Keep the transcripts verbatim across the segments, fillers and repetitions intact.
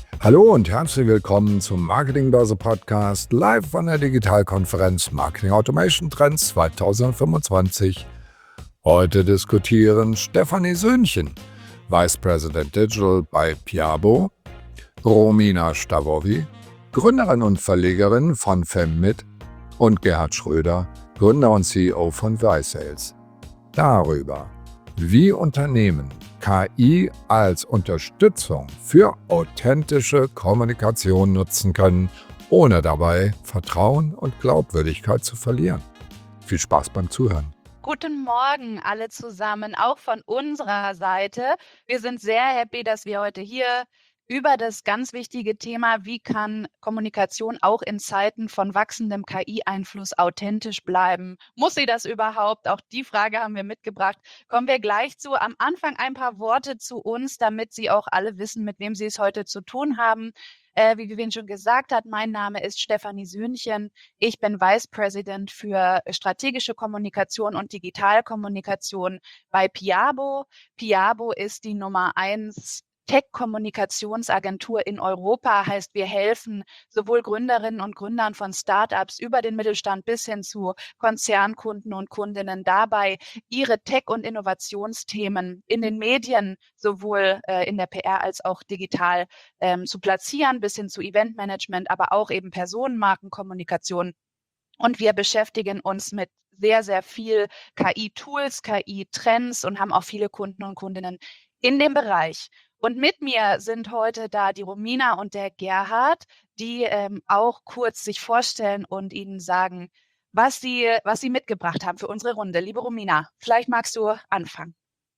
Hallo und herzlich willkommen zum Marketingbörse Podcast live von der Digitalkonferenz Marketing Automation Trends zwanzig fünfundzwanzig. Heute diskutieren Stefanie Söhnchen, Vice President Digital bei Piabo, Romina Stavovi, Gründerin und Verlegerin von Femmit und Gerhard Schröder, Gründer und C E O von ViSales. Darüber, wie Unternehmen K I als Unterstützung für authentische Kommunikation nutzen können, ohne dabei Vertrauen und Glaubwürdigkeit zu verlieren. Viel Spaß beim Zuhören. Guten Morgen alle zusammen, auch von unserer Seite. Wir sind sehr happy, dass wir heute hier über das ganz wichtige Thema, wie kann Kommunikation auch in Zeiten von wachsendem K I-Einfluss authentisch bleiben? Muss sie das überhaupt? Auch die Frage haben wir mitgebracht. Kommen wir gleich zu. Am Anfang ein paar Worte zu uns, damit Sie auch alle wissen, mit wem Sie es heute zu tun haben. Äh, wie Vivian schon gesagt hat, mein Name ist Stefanie Söhnchen. Ich bin Vice President für strategische Kommunikation und Digitalkommunikation bei Piabo. Piabo ist die Nummer eins Tech-Kommunikationsagentur in Europa, heißt, wir helfen sowohl Gründerinnen und Gründern von Startups über den Mittelstand bis hin zu Konzernkunden und Kundinnen dabei, ihre Tech- und Innovationsthemen in den Medien, sowohl äh, in der P R als auch digital ähm, zu platzieren, bis hin zu Eventmanagement, aber auch eben Personenmarkenkommunikation. Und wir beschäftigen uns mit sehr, sehr viel K I-Tools, K I-Trends und haben auch viele Kunden und Kundinnen in dem Bereich. Und mit mir sind heute da die Romina und der Gerhard, die ähm, auch kurz sich vorstellen und Ihnen sagen, was sie, was sie mitgebracht haben für unsere Runde. Liebe Romina, vielleicht magst du anfangen.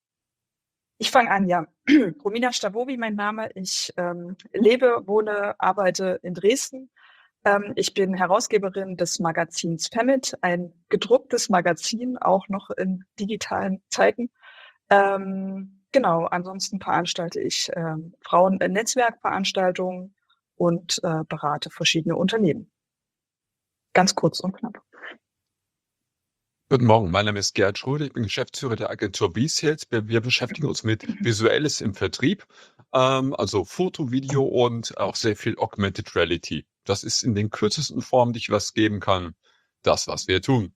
Ich fange an, ja. Romina Stavovi, mein Name. Ich ähm, lebe, wohne, arbeite in Dresden. Ähm, ich bin Herausgeberin des Magazins Femmit, ein gedrucktes Magazin, auch noch in digitalen Zeiten. Ähm, genau, ansonsten veranstalte ich ähm, Frauen-Netzwerkveranstaltungen und äh, berate verschiedene Unternehmen. Ganz kurz und knapp. Guten Morgen, mein Name ist Gerhard Schröder, ich bin Geschäftsführer der Agentur ViSales. Wir, wir beschäftigen uns mit Visuelles im Vertrieb, ähm, also Foto, Video und auch sehr viel Augmented Reality. Das ist in den kürzesten Formen, die ich was geben kann, das, was wir tun.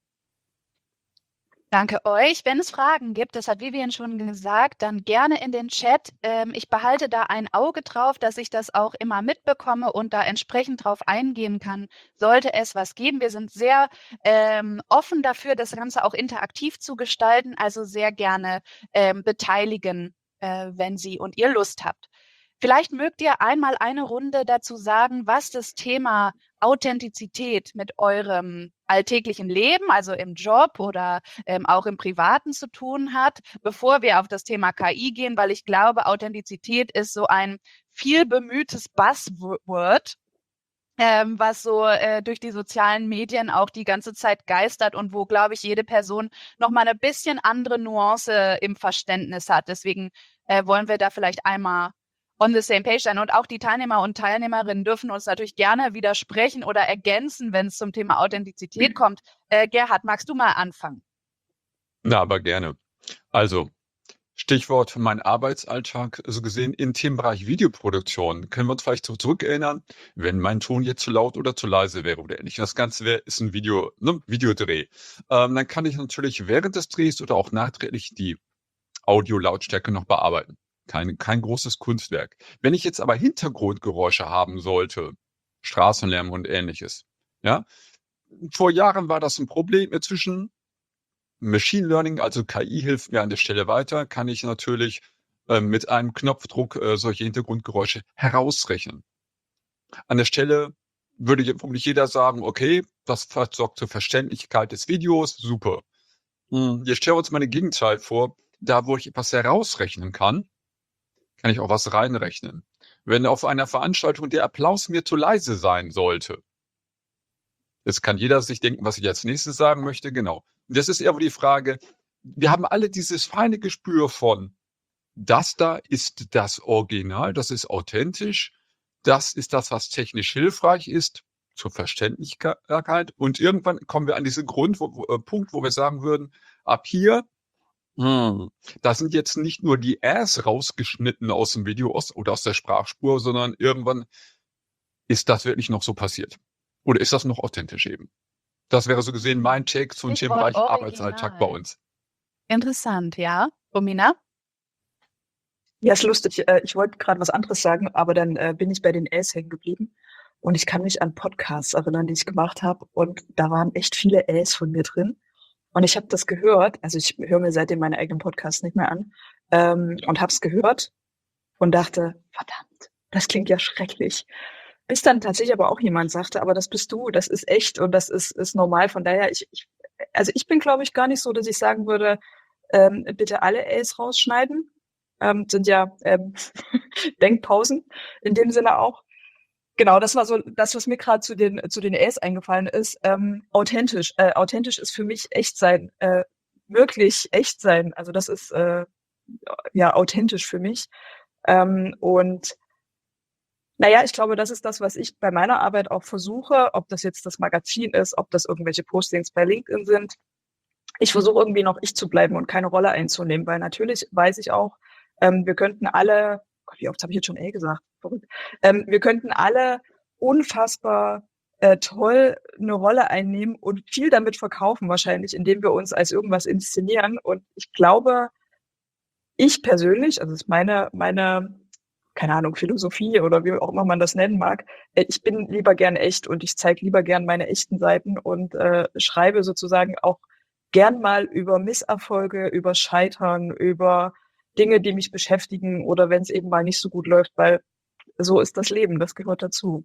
Danke euch. Wenn es Fragen gibt, das hat Vivian schon gesagt, dann gerne in den Chat. Ähm, ich behalte da ein Auge drauf, dass ich das auch immer mitbekomme und da entsprechend drauf eingehen kann, sollte es was geben. Wir sind sehr ähm, offen dafür, das Ganze auch interaktiv zu gestalten, also sehr gerne ähm, beteiligen, äh, wenn Sie und ihr Lust habt. Vielleicht mögt ihr einmal eine Runde dazu sagen, was das Thema Authentizität mit eurem alltäglichen Leben, also im Job oder ähm, auch im Privaten zu tun hat, bevor wir auf das Thema K I gehen, weil ich glaube, Authentizität ist so ein viel bemühtes Buzzword, ähm, was so äh, durch die sozialen Medien auch die ganze Zeit geistert und wo, glaube ich, jede Person nochmal eine bisschen andere Nuance im Verständnis hat. Deswegen äh, wollen wir da vielleicht einmal on the same page sein. Und auch die Teilnehmer und Teilnehmerinnen dürfen uns natürlich gerne widersprechen oder ergänzen, wenn es zum Thema Authentizität kommt. Äh, Gerhard, magst du mal anfangen? Na, aber gerne. Also, Stichwort für meinen Arbeitsalltag, so gesehen im Themenbereich Videoproduktion. Können wir uns vielleicht so zurückerinnern, wenn mein Ton jetzt zu laut oder zu leise wäre oder ähnlich. Das Ganze wäre, ist ein Video, ne, Videodreh. Ähm, dann kann ich natürlich während des Drehs oder auch nachträglich die Audio-Lautstärke noch bearbeiten. Kein, kein großes Kunstwerk. Wenn ich jetzt aber Hintergrundgeräusche haben sollte, Straßenlärm und ähnliches, ja, vor Jahren war das ein Problem. Inzwischen Machine Learning, also K I, hilft mir an der Stelle weiter, kann ich natürlich äh, mit einem Knopfdruck äh, solche Hintergrundgeräusche herausrechnen. An der Stelle würde vermutlich jeder sagen, okay, das sorgt zur Verständlichkeit des Videos, super. Hm, jetzt stellen wir uns mal eine Gegenteil vor. Da, wo ich etwas herausrechnen kann, kann ich auch was reinrechnen. Wenn auf einer Veranstaltung der Applaus mir zu leise sein sollte, jetzt kann jeder sich denken, was ich als nächstes sagen möchte, genau. Und das ist eher die Frage, wir haben alle dieses feine Gespür von, das da ist das Original, das ist authentisch, das ist das, was technisch hilfreich ist, zur Verständlichkeit. Und irgendwann kommen wir an diesen Grund, wo, wo, äh, Punkt, wo wir sagen würden, ab hier Hm. Da sind jetzt nicht nur die Äs rausgeschnitten aus dem Video aus, oder aus der Sprachspur, sondern irgendwann ist das wirklich noch so passiert. Oder ist das noch authentisch eben? Das wäre so gesehen mein Take zum Stichwort Themenbereich Arbeitsalltag bei Original. uns. Interessant, ja. Romina? Ja, ist lustig. Äh, ich wollte gerade was anderes sagen, aber dann äh, bin ich bei den Äs hängen geblieben. Und ich kann mich an Podcasts erinnern, die ich gemacht habe. Und da waren echt viele Äs von mir drin. Und ich habe das gehört. Also ich höre mir seitdem meine eigenen Podcasts nicht mehr an. Ähm, und habe es gehört und dachte, verdammt, das klingt ja schrecklich. Bis dann tatsächlich aber auch jemand sagte, aber das bist du, das ist echt und das ist, ist normal. Von daher, ich, ich also ich bin, glaube ich, gar nicht so, dass ich sagen würde, ähm, bitte alle Äs rausschneiden. Ähm, sind ja ähm, Denkpausen in dem Sinne auch. Genau, das war so das, was mir gerade zu den zu den Äs eingefallen ist. Ähm, authentisch. Äh, authentisch ist für mich echt sein. Äh, wirklich echt sein. Also das ist äh, ja authentisch für mich. Ähm, und naja, ich glaube, das ist das, was ich bei meiner Arbeit auch versuche, ob das jetzt das Magazin ist, ob das irgendwelche Postings bei LinkedIn sind. Ich versuche irgendwie noch ich zu bleiben und keine Rolle einzunehmen, weil natürlich weiß ich auch, ähm, wir könnten alle, Gott, wie oft habe ich jetzt schon ey gesagt? Verrückt. Ähm, wir könnten alle unfassbar äh, toll eine Rolle einnehmen und viel damit verkaufen wahrscheinlich, indem wir uns als irgendwas inszenieren. Und ich glaube, ich persönlich, also das ist meine, meine, keine Ahnung, Philosophie oder wie auch immer man das nennen mag, äh, ich bin lieber gern echt und ich zeige lieber gern meine echten Seiten und äh, schreibe sozusagen auch gern mal über Misserfolge, über Scheitern, über Dinge, die mich beschäftigen oder wenn es eben mal nicht so gut läuft, weil so ist das Leben, das gehört dazu.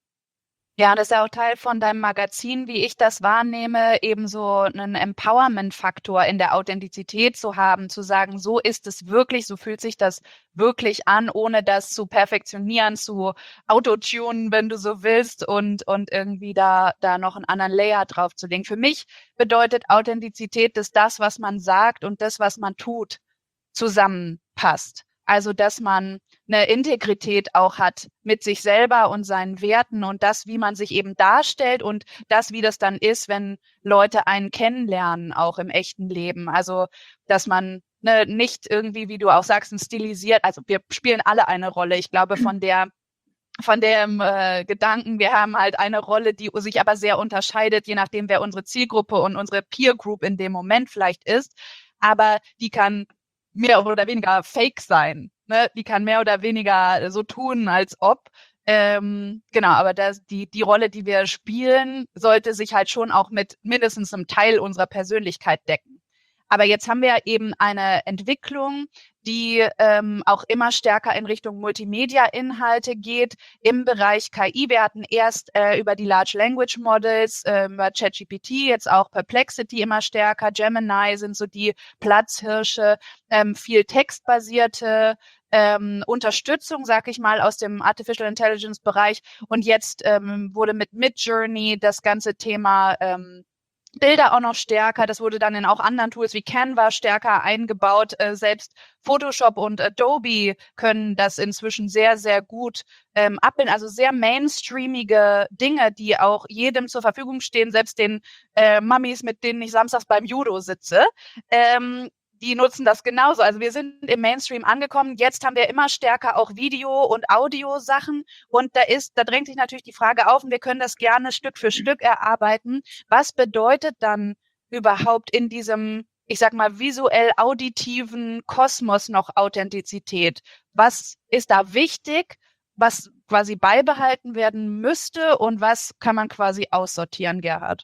Ja, das ist ja auch Teil von deinem Magazin, wie ich das wahrnehme, eben so einen Empowerment-Faktor in der Authentizität zu haben, zu sagen, so ist es wirklich, so fühlt sich das wirklich an, ohne das zu perfektionieren, zu autotunen, wenn du so willst, und, und irgendwie da, da noch einen anderen Layer drauf zu legen. Für mich bedeutet Authentizität, dass das, was man sagt und das, was man tut, zusammenpasst. Also, dass man eine Integrität auch hat mit sich selber und seinen Werten und das, wie man sich eben darstellt und das, wie das dann ist, wenn Leute einen kennenlernen, auch im echten Leben. Also, dass man ne, nicht irgendwie, wie du auch sagst, ein stilisiert, also wir spielen alle eine Rolle. Ich glaube, von der von dem äh, Gedanken, wir haben halt eine Rolle, die sich aber sehr unterscheidet, je nachdem, wer unsere Zielgruppe und unsere Peer Group in dem Moment vielleicht ist. Aber die kann mehr oder weniger fake sein. Ne? Die kann mehr oder weniger so tun, als ob. Ähm, genau, aber das, die, die Rolle, die wir spielen, sollte sich halt schon auch mit mindestens einem Teil unserer Persönlichkeit decken. Aber jetzt haben wir eben eine Entwicklung, die ähm, auch immer stärker in Richtung Multimedia-Inhalte geht im Bereich K I. Wir hatten erst äh, über die Large Language Models, äh, über ChatGPT, jetzt auch Perplexity immer stärker, Gemini sind so die Platzhirsche, ähm, viel textbasierte ähm, Unterstützung, sag ich mal, aus dem Artificial Intelligence Bereich. Und jetzt ähm, wurde mit Midjourney das ganze Thema ähm, Bilder auch noch stärker. Das wurde dann in auch anderen Tools wie Canva stärker eingebaut. Äh, selbst Photoshop und Adobe können das inzwischen sehr, sehr gut ähm, abbilden. Also sehr mainstreamige Dinge, die auch jedem zur Verfügung stehen, selbst den äh, Mummies, mit denen ich samstags beim Judo sitze. Ähm, die nutzen das genauso. Also wir sind im Mainstream angekommen. Jetzt haben wir immer stärker auch Video- und Audio-Sachen. Und da ist, da drängt sich natürlich die Frage auf, und wir können das gerne Stück für Stück erarbeiten. Was bedeutet dann überhaupt in diesem, ich sag mal, visuell-auditiven Kosmos noch Authentizität? Was ist da wichtig, was quasi beibehalten werden müsste und was kann man quasi aussortieren, Gerhard?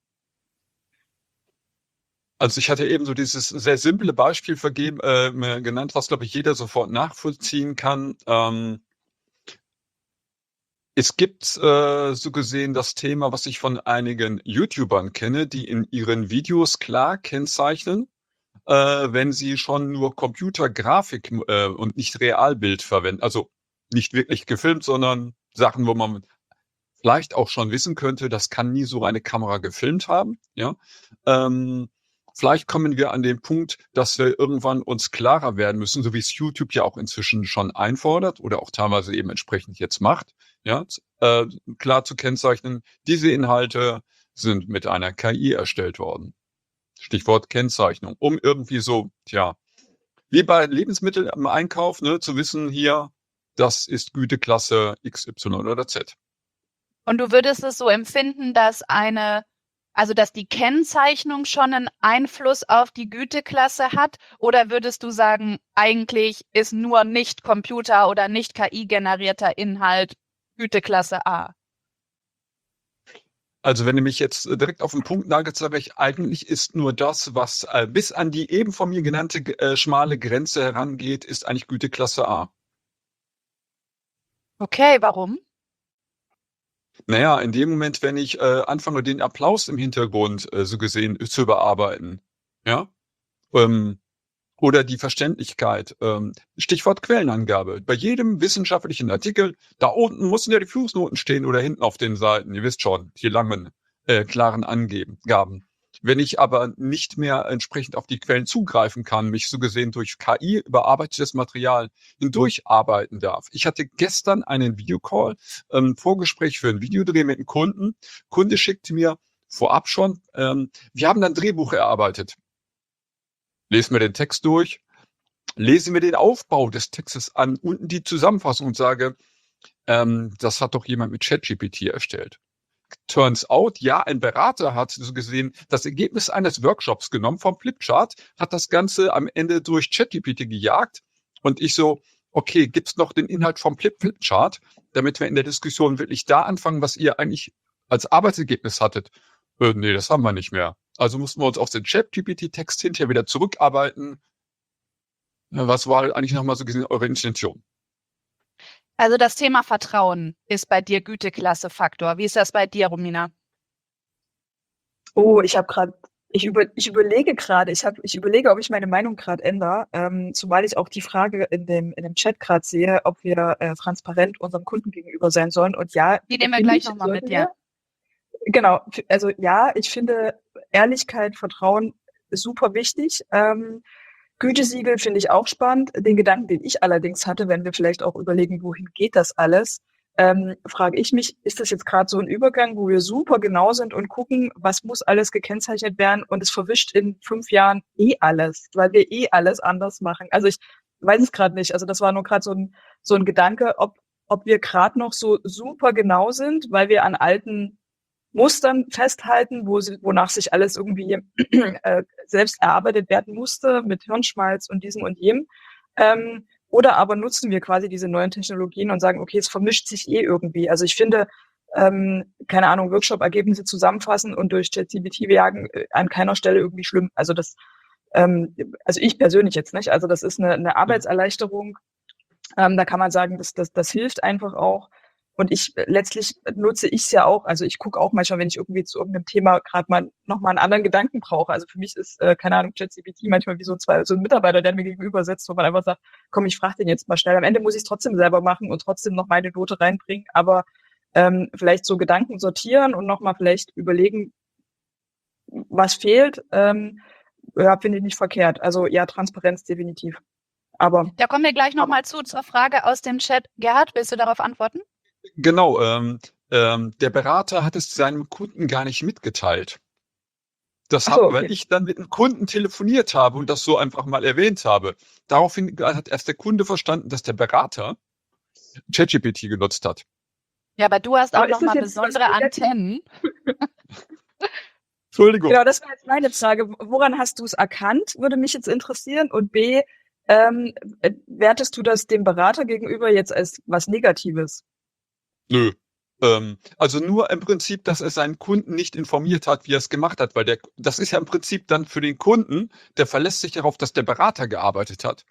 Also ich hatte eben so dieses sehr simple Beispiel vergeben, äh, genannt, was, glaube ich, jeder sofort nachvollziehen kann. Ähm, es gibt äh, so gesehen das Thema, was ich von einigen YouTubern kenne, die in ihren Videos klar kennzeichnen, äh, wenn sie schon nur Computergrafik äh, und nicht Realbild verwenden. Also nicht wirklich gefilmt, sondern Sachen, wo man vielleicht auch schon wissen könnte, das kann nie so eine Kamera gefilmt haben. Ja. Ähm, Vielleicht kommen wir an den Punkt, dass wir irgendwann uns klarer werden müssen, so wie es YouTube ja auch inzwischen schon einfordert oder auch teilweise eben entsprechend jetzt macht, ja, äh, klar zu kennzeichnen, diese Inhalte sind mit einer K I erstellt worden. Stichwort Kennzeichnung, um irgendwie so, tja, wie bei Lebensmitteln im Einkauf, ne, zu wissen, hier, das ist Güteklasse X, Y oder Z. Und du würdest es so empfinden, dass eine, also dass die Kennzeichnung schon einen Einfluss auf die Güteklasse hat? Oder würdest du sagen, eigentlich ist nur nicht Computer- oder nicht K I-generierter Inhalt Güteklasse A? Also wenn du mich jetzt äh, direkt auf den Punkt nagelst, sage ich, eigentlich ist nur das, was äh, bis an die eben von mir genannte äh, schmale Grenze herangeht, ist eigentlich Güteklasse A. Okay, warum? Naja, in dem Moment, wenn ich äh, anfange, den Applaus im Hintergrund äh, so gesehen äh, zu überarbeiten, ja, ähm, oder die Verständlichkeit, ähm, Stichwort Quellenangabe. Bei jedem wissenschaftlichen Artikel, da unten müssen ja die Fußnoten stehen oder hinten auf den Seiten, ihr wisst schon, die langen, äh, klaren Angaben. Wenn ich aber nicht mehr entsprechend auf die Quellen zugreifen kann, mich so gesehen durch K I überarbeitetes Material hindurcharbeiten darf. Ich hatte gestern einen Videocall, ähm, Vorgespräch für ein Videodreh mit einem Kunden. Kunde schickte mir vorab schon, ähm, wir haben ein Drehbuch erarbeitet. Lesen wir den Text durch, lesen wir den Aufbau des Textes an, unten die Zusammenfassung und sage, ähm, das hat doch jemand mit ChatGPT erstellt. Turns out, ja, ein Berater hat so gesehen das Ergebnis eines Workshops genommen vom Flipchart, hat das Ganze am Ende durch ChatGPT gejagt und ich so, okay, gibt's noch den Inhalt vom Flip Flipchart, damit wir in der Diskussion wirklich da anfangen, was ihr eigentlich als Arbeitsergebnis hattet. Äh, nee, das haben wir nicht mehr. Also mussten wir uns auf den ChatGPT-Text hinterher wieder zurückarbeiten. Was war halt eigentlich nochmal so gesehen eure Intention? Also das Thema Vertrauen ist bei dir Güteklasse-Faktor. Wie ist das bei dir, Romina? Oh, ich habe gerade, ich, über, ich überlege gerade, ich, hab, ich überlege, ob ich meine Meinung gerade ändere, ähm, zumal ich auch die Frage in dem, in dem Chat gerade sehe, ob wir äh, transparent unserem Kunden gegenüber sein sollen. Und ja, Die nehmen wir finde gleich ich, nochmal mit, sollten ja. wir. Genau, f- also ja, ich finde Ehrlichkeit, Vertrauen ist super wichtig. Ähm, Gütesiegel finde ich auch spannend. Den Gedanken, den ich allerdings hatte, wenn wir vielleicht auch überlegen, wohin geht das alles, ähm, frage ich mich, ist das jetzt gerade so ein Übergang, wo wir super genau sind und gucken, was muss alles gekennzeichnet werden und es verwischt in fünf Jahren eh alles, weil wir eh alles anders machen. Also ich weiß es gerade nicht. Also das war nur gerade so ein, so ein Gedanke, ob, ob wir gerade noch so super genau sind, weil wir an alten Mustern festhalten, wo sie, wonach sich alles irgendwie äh, selbst erarbeitet werden musste, mit Hirnschmalz und diesem und jenem. Ähm, oder aber nutzen wir quasi diese neuen Technologien und sagen, okay, es vermischt sich eh irgendwie. Also ich finde, ähm, keine Ahnung, Workshop-Ergebnisse zusammenfassen und durch ChatGPT jagen, äh, an keiner Stelle irgendwie schlimm. Also das, ähm, also ich persönlich jetzt nicht. Also das ist eine, eine Arbeitserleichterung. Ähm, da kann man sagen, das, das, das hilft einfach auch. Und ich letztlich nutze ich es ja auch. Also ich gucke auch manchmal, wenn ich irgendwie zu irgendeinem Thema gerade mal nochmal einen anderen Gedanken brauche. Also für mich ist, äh, keine Ahnung, ChatGPT manchmal wie so, zwei, so ein Mitarbeiter, der mir gegenüber sitzt, wo man einfach sagt, komm, ich frage den jetzt mal schnell. Am Ende muss ich es trotzdem selber machen und trotzdem noch meine Note reinbringen. Aber ähm, vielleicht so Gedanken sortieren und nochmal vielleicht überlegen, was fehlt, ähm, ja, finde ich nicht verkehrt. Also ja, Transparenz definitiv. Aber Da kommen wir gleich nochmal zu, zur Frage aus dem Chat. Gerhard, willst du darauf antworten? Genau, ähm, ähm, der Berater hat es seinem Kunden gar nicht mitgeteilt. Das Ach so, hat, okay. weil ich dann mit dem Kunden telefoniert habe und das so einfach mal erwähnt habe. Daraufhin hat erst der Kunde verstanden, dass der Berater ChatGPT genutzt hat. Ja, aber du hast auch Aber ist das nochmal jetzt was besondere Negatives? Antennen. Entschuldigung. Genau, das war jetzt meine Frage. Woran hast du es erkannt, würde mich jetzt interessieren. Und B, ähm, äh, wertest du das dem Berater gegenüber jetzt als was Negatives? Nö. Ähm, also nur im Prinzip, dass er seinen Kunden nicht informiert hat, wie er es gemacht hat, weil der, das ist ja im Prinzip dann für den Kunden, der verlässt sich darauf, dass der Berater gearbeitet hat.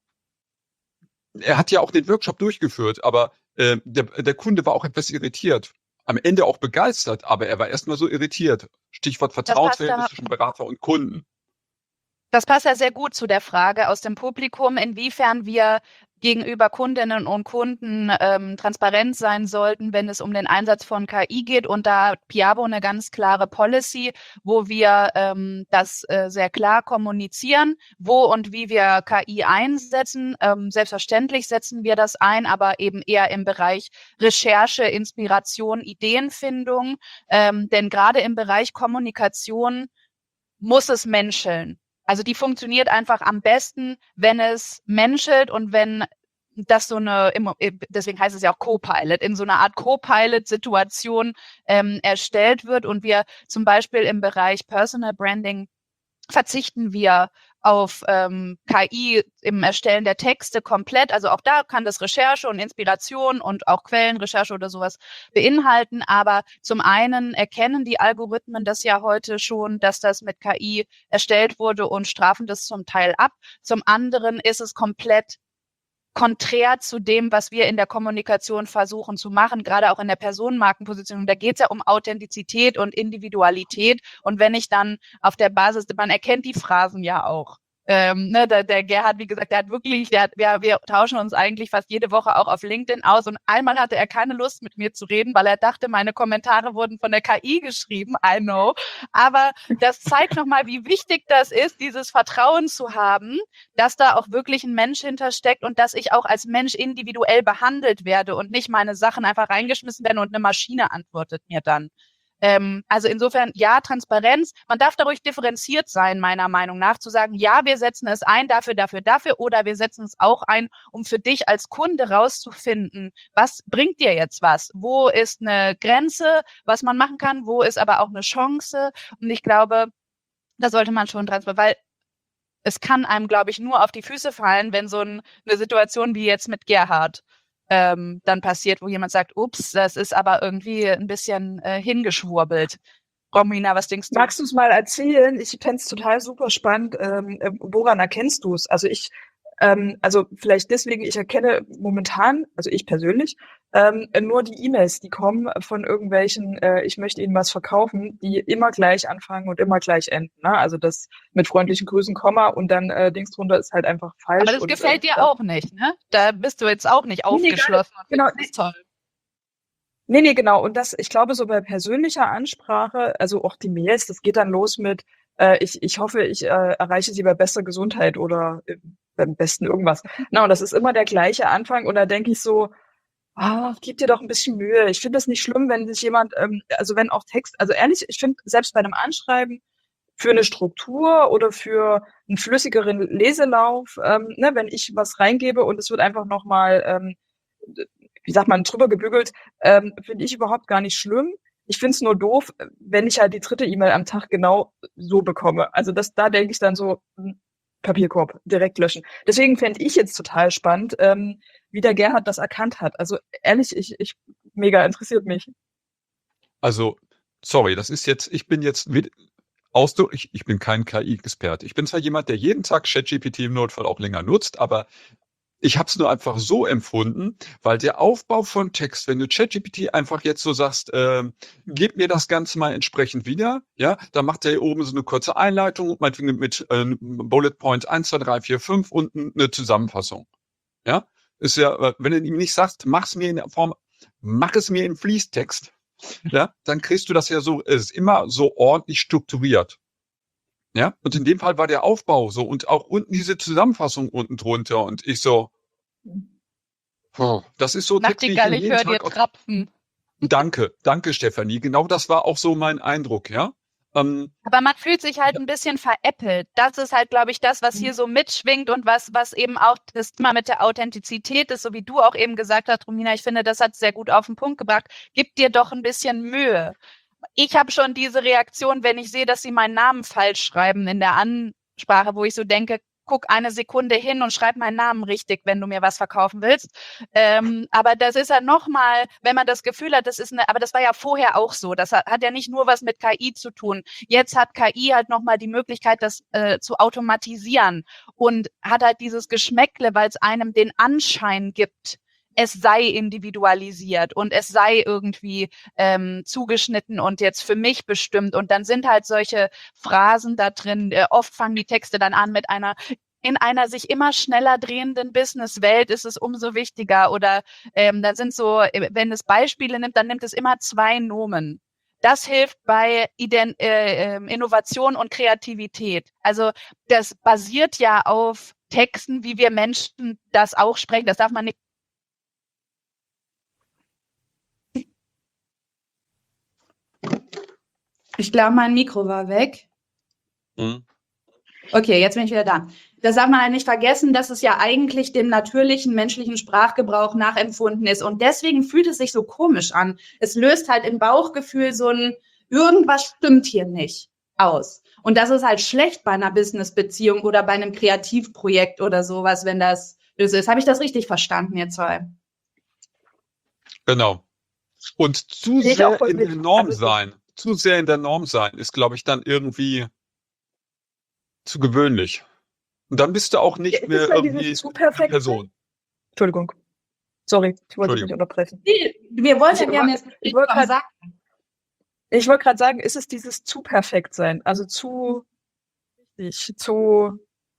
Er hat ja auch den Workshop durchgeführt, aber äh, der, der Kunde war auch etwas irritiert. Am Ende auch begeistert, aber er war erstmal so irritiert. Stichwort Vertrauensverhältnis zwischen Berater und Kunden. Das passt ja sehr gut zu der Frage aus dem Publikum, inwiefern wir gegenüber Kundinnen und Kunden ähm, transparent sein sollten, wenn es um den Einsatz von K I geht. Und da hat Piavo eine ganz klare Policy, wo wir ähm, das äh, sehr klar kommunizieren, wo und wie wir K I einsetzen. Ähm, selbstverständlich setzen wir das ein, aber eben eher im Bereich Recherche, Inspiration, Ideenfindung. Ähm, denn gerade im Bereich Kommunikation muss es menscheln. Also die funktioniert einfach am besten, wenn es menschelt und wenn das so eine, deswegen heißt es ja auch Co-Pilot, in so einer Art Co-Pilot-Situation ähm, erstellt wird und wir zum Beispiel im Bereich Personal Branding verzichten wir auf ähm, K I im Erstellen der Texte komplett. Also auch da kann das Recherche und Inspiration und auch Quellenrecherche oder sowas beinhalten. Aber zum einen erkennen die Algorithmen das ja heute schon, dass das mit K I erstellt wurde und strafen das zum Teil ab. Zum anderen ist es komplett konträr zu dem, was wir in der Kommunikation versuchen zu machen, gerade auch in der Personenmarkenpositionierung. Da geht es ja um Authentizität und Individualität. Und wenn ich dann auf der Basis, man erkennt die Phrasen ja auch. Ähm, ne, der, der Gerhard, wie gesagt, der hat wirklich, der hat, wir, wir tauschen uns eigentlich fast jede Woche auch auf LinkedIn aus und einmal hatte er keine Lust mit mir zu reden, weil er dachte, meine Kommentare wurden von der K I geschrieben, I know, aber das zeigt nochmal, wie wichtig das ist, dieses Vertrauen zu haben, dass da auch wirklich ein Mensch hintersteckt und dass ich auch als Mensch individuell behandelt werde und nicht meine Sachen einfach reingeschmissen werden und eine Maschine antwortet mir dann. Ähm, also insofern, ja, Transparenz. Man darf da ruhig differenziert sein, meiner Meinung nach, zu sagen, ja, wir setzen es ein, dafür, dafür, dafür, oder wir setzen es auch ein, um für dich als Kunde rauszufinden, was bringt dir jetzt was? Wo ist eine Grenze, was man machen kann? Wo ist aber auch eine Chance? Und ich glaube, da sollte man schon transparent, weil es kann einem, glaube ich, nur auf die Füße fallen, wenn so ein, eine Situation wie jetzt mit Gerhard Ähm, dann passiert, wo jemand sagt, ups, das ist aber irgendwie ein bisschen äh, hingeschwurbelt. Romina, was denkst du? Magst du es mal erzählen? Ich fände es total super spannend. Ähm, äh, woran erkennst du es? Also ich, ähm, also vielleicht deswegen, ich erkenne momentan, also ich persönlich, ähm, nur die E-Mails, die kommen von irgendwelchen, äh, ich möchte Ihnen was verkaufen, die immer gleich anfangen und immer gleich enden. Ne? Also das mit freundlichen Grüßen, Komma und dann äh, Dings drunter ist halt einfach falsch. Aber das und, gefällt äh, dir auch nicht, ne? Da bist du jetzt auch nicht Nee, nee, aufgeschlossen. gar nicht. Genau, Das ist toll. Nee, nee, genau. Und das, ich glaube, so bei persönlicher Ansprache, also auch die Mails, das geht dann los mit, äh, ich, ich hoffe, ich äh, erreiche Sie bei bester Gesundheit oder äh, beim besten irgendwas. Na, und das ist immer der gleiche Anfang. Und da denke ich so, ah, gib dir doch ein bisschen Mühe. Ich finde das nicht schlimm, wenn sich jemand, ähm, also wenn auch Text, also ehrlich, ich finde selbst bei einem Anschreiben für eine Struktur oder für einen flüssigeren Leselauf, ähm, ne, wenn ich was reingebe und es wird einfach nochmal, ähm, wie sagt man, drüber gebügelt, ähm, finde ich überhaupt gar nicht schlimm. Ich finde es nur doof, wenn ich halt die dritte E-Mail am Tag genau so bekomme. Also das, da denke ich dann so, hm, Papierkorb, direkt löschen. Deswegen fände ich jetzt total spannend, ähm, wie der Gerhard das erkannt hat. Also ehrlich, ich, ich mega interessiert mich. Also, sorry, das ist jetzt, ich bin jetzt mit Ausdruck, ich, ich bin kein K I-Experte. Ich bin zwar jemand, der jeden Tag ChatGPT im Notfall auch länger nutzt, aber ich habe es nur einfach so empfunden, weil der Aufbau von Text, wenn du ChatGPT einfach jetzt so sagst, ähm, gib mir das Ganze mal entsprechend wieder, ja, dann macht er hier oben so eine kurze Einleitung, meinetwegen mit äh, Bullet Point eins, zwei, drei, vier, fünf und eine Zusammenfassung. Ja, ist ja, äh, wenn du ihm nicht sagst, mach's mir in der Form, mach es mir im Fließtext, ja, dann kriegst du das ja so, es ist immer so ordentlich strukturiert. Ja, und in dem Fall war der Aufbau so und auch unten diese Zusammenfassung unten drunter und ich so, oh, das ist so Text, wie ich Nachtigall, ihn ich jeden höre dir Tag aus, Trapfen. danke, danke Stefanie, genau das war auch so mein Eindruck, ja. Ähm, Aber man fühlt sich halt ein bisschen veräppelt. Das ist halt, glaube ich, das, was hier so mitschwingt und was, was eben auch das Thema mit der Authentizität ist, so wie du auch eben gesagt hast, Romina, ich finde, das hat sehr gut auf den Punkt gebracht. Gib dir doch ein bisschen Mühe. Ich habe schon diese Reaktion, wenn ich sehe, dass sie meinen Namen falsch schreiben in der Ansprache, wo ich so denke, guck eine Sekunde hin und schreib meinen Namen richtig, wenn du mir was verkaufen willst. Ähm, aber das ist ja nochmal, wenn man das Gefühl hat, das ist eine, aber das war ja vorher auch so. Das hat, hat ja nicht nur was mit K I zu tun. Jetzt hat K I halt nochmal die Möglichkeit, das äh, zu automatisieren und hat halt dieses Geschmäckle, weil es einem den Anschein gibt, es sei individualisiert und es sei irgendwie ähm, zugeschnitten und jetzt für mich bestimmt. Und dann sind halt solche Phrasen da drin. Äh, oft fangen die Texte dann an mit einer, in einer sich immer schneller drehenden Businesswelt ist es umso wichtiger. Oder ähm, da sind so, wenn es Beispiele nimmt, dann nimmt es immer zwei Nomen. Das hilft bei Ident äh, Innovation und Kreativität. Also das basiert ja auf Texten, wie wir Menschen das auch sprechen. Das darf man nicht. Ich glaube, mein Mikro war weg. Mhm. Okay, jetzt bin ich wieder da. Das darf man ja nicht vergessen, dass es ja eigentlich dem natürlichen menschlichen Sprachgebrauch nachempfunden ist. Und deswegen fühlt es sich so komisch an. Es löst halt im Bauchgefühl so ein, irgendwas stimmt hier nicht aus. Und das ist halt schlecht bei einer Business-Beziehung oder bei einem Kreativprojekt oder sowas, wenn das böse ist. Habe ich das richtig verstanden, ihr zwei? Genau. Und zu Sehe ich auch sehr voll in mit. der Norm Also so- sein, zu sehr in der Norm sein, ist, glaube ich, dann irgendwie zu gewöhnlich. Und dann bist du auch Ja, nicht ist mehr es dann irgendwie dieses zu die perfekt? Person. Entschuldigung. Sorry, ich wollte dich Entschuldigung. nicht unterbrechen. Nee, wir wollen ja Ich- gerne jetzt ich wollte am grad- sagen. Ich wollte gerade sagen, ist es dieses zu perfekt sein? Also zu richtig, zu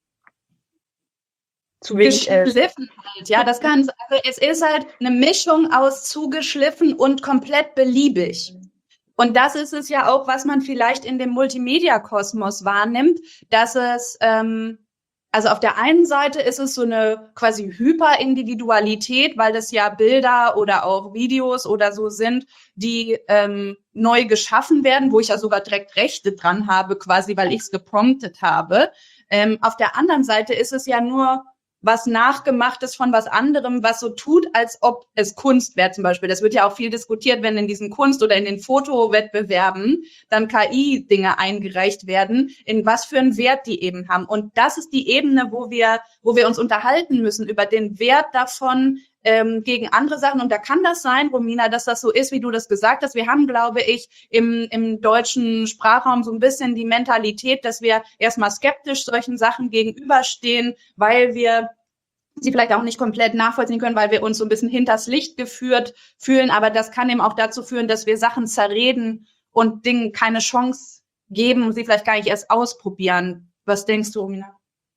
zu wenig echt. Geschliffen halt, ja, das kann, also es ist halt eine Mischung aus zu geschliffen und komplett beliebig. Und das ist es ja auch, was man vielleicht in dem Multimedia-Kosmos wahrnimmt, dass es, ähm, also auf der einen Seite ist es so eine quasi Hyperindividualität, weil das ja Bilder oder auch Videos oder so sind, die ähm, neu geschaffen werden, wo ich ja sogar direkt Rechte dran habe, quasi, weil ich es gepromptet habe. Ähm, auf der anderen Seite ist es ja nur was Nachgemachtes von was anderem, was so tut, als ob es Kunst wäre zum Beispiel. Das wird ja auch viel diskutiert, wenn in diesen Kunst- oder in den Fotowettbewerben dann K I-Dinge eingereicht werden, in was für einen Wert die eben haben. Und das ist die Ebene, wo wir, wo wir uns unterhalten müssen über den Wert davon ähm, gegen andere Sachen. Und da kann das sein, Romina, dass das so ist, wie du das gesagt hast. Wir haben, glaube ich, im, im deutschen Sprachraum so ein bisschen die Mentalität, dass wir erstmal skeptisch solchen Sachen gegenüberstehen, weil wir sie vielleicht auch nicht komplett nachvollziehen können, weil wir uns so ein bisschen hinters Licht geführt fühlen. Aber das kann eben auch dazu führen, dass wir Sachen zerreden und Dingen keine Chance geben und sie vielleicht gar nicht erst ausprobieren. Was denkst du, Romina?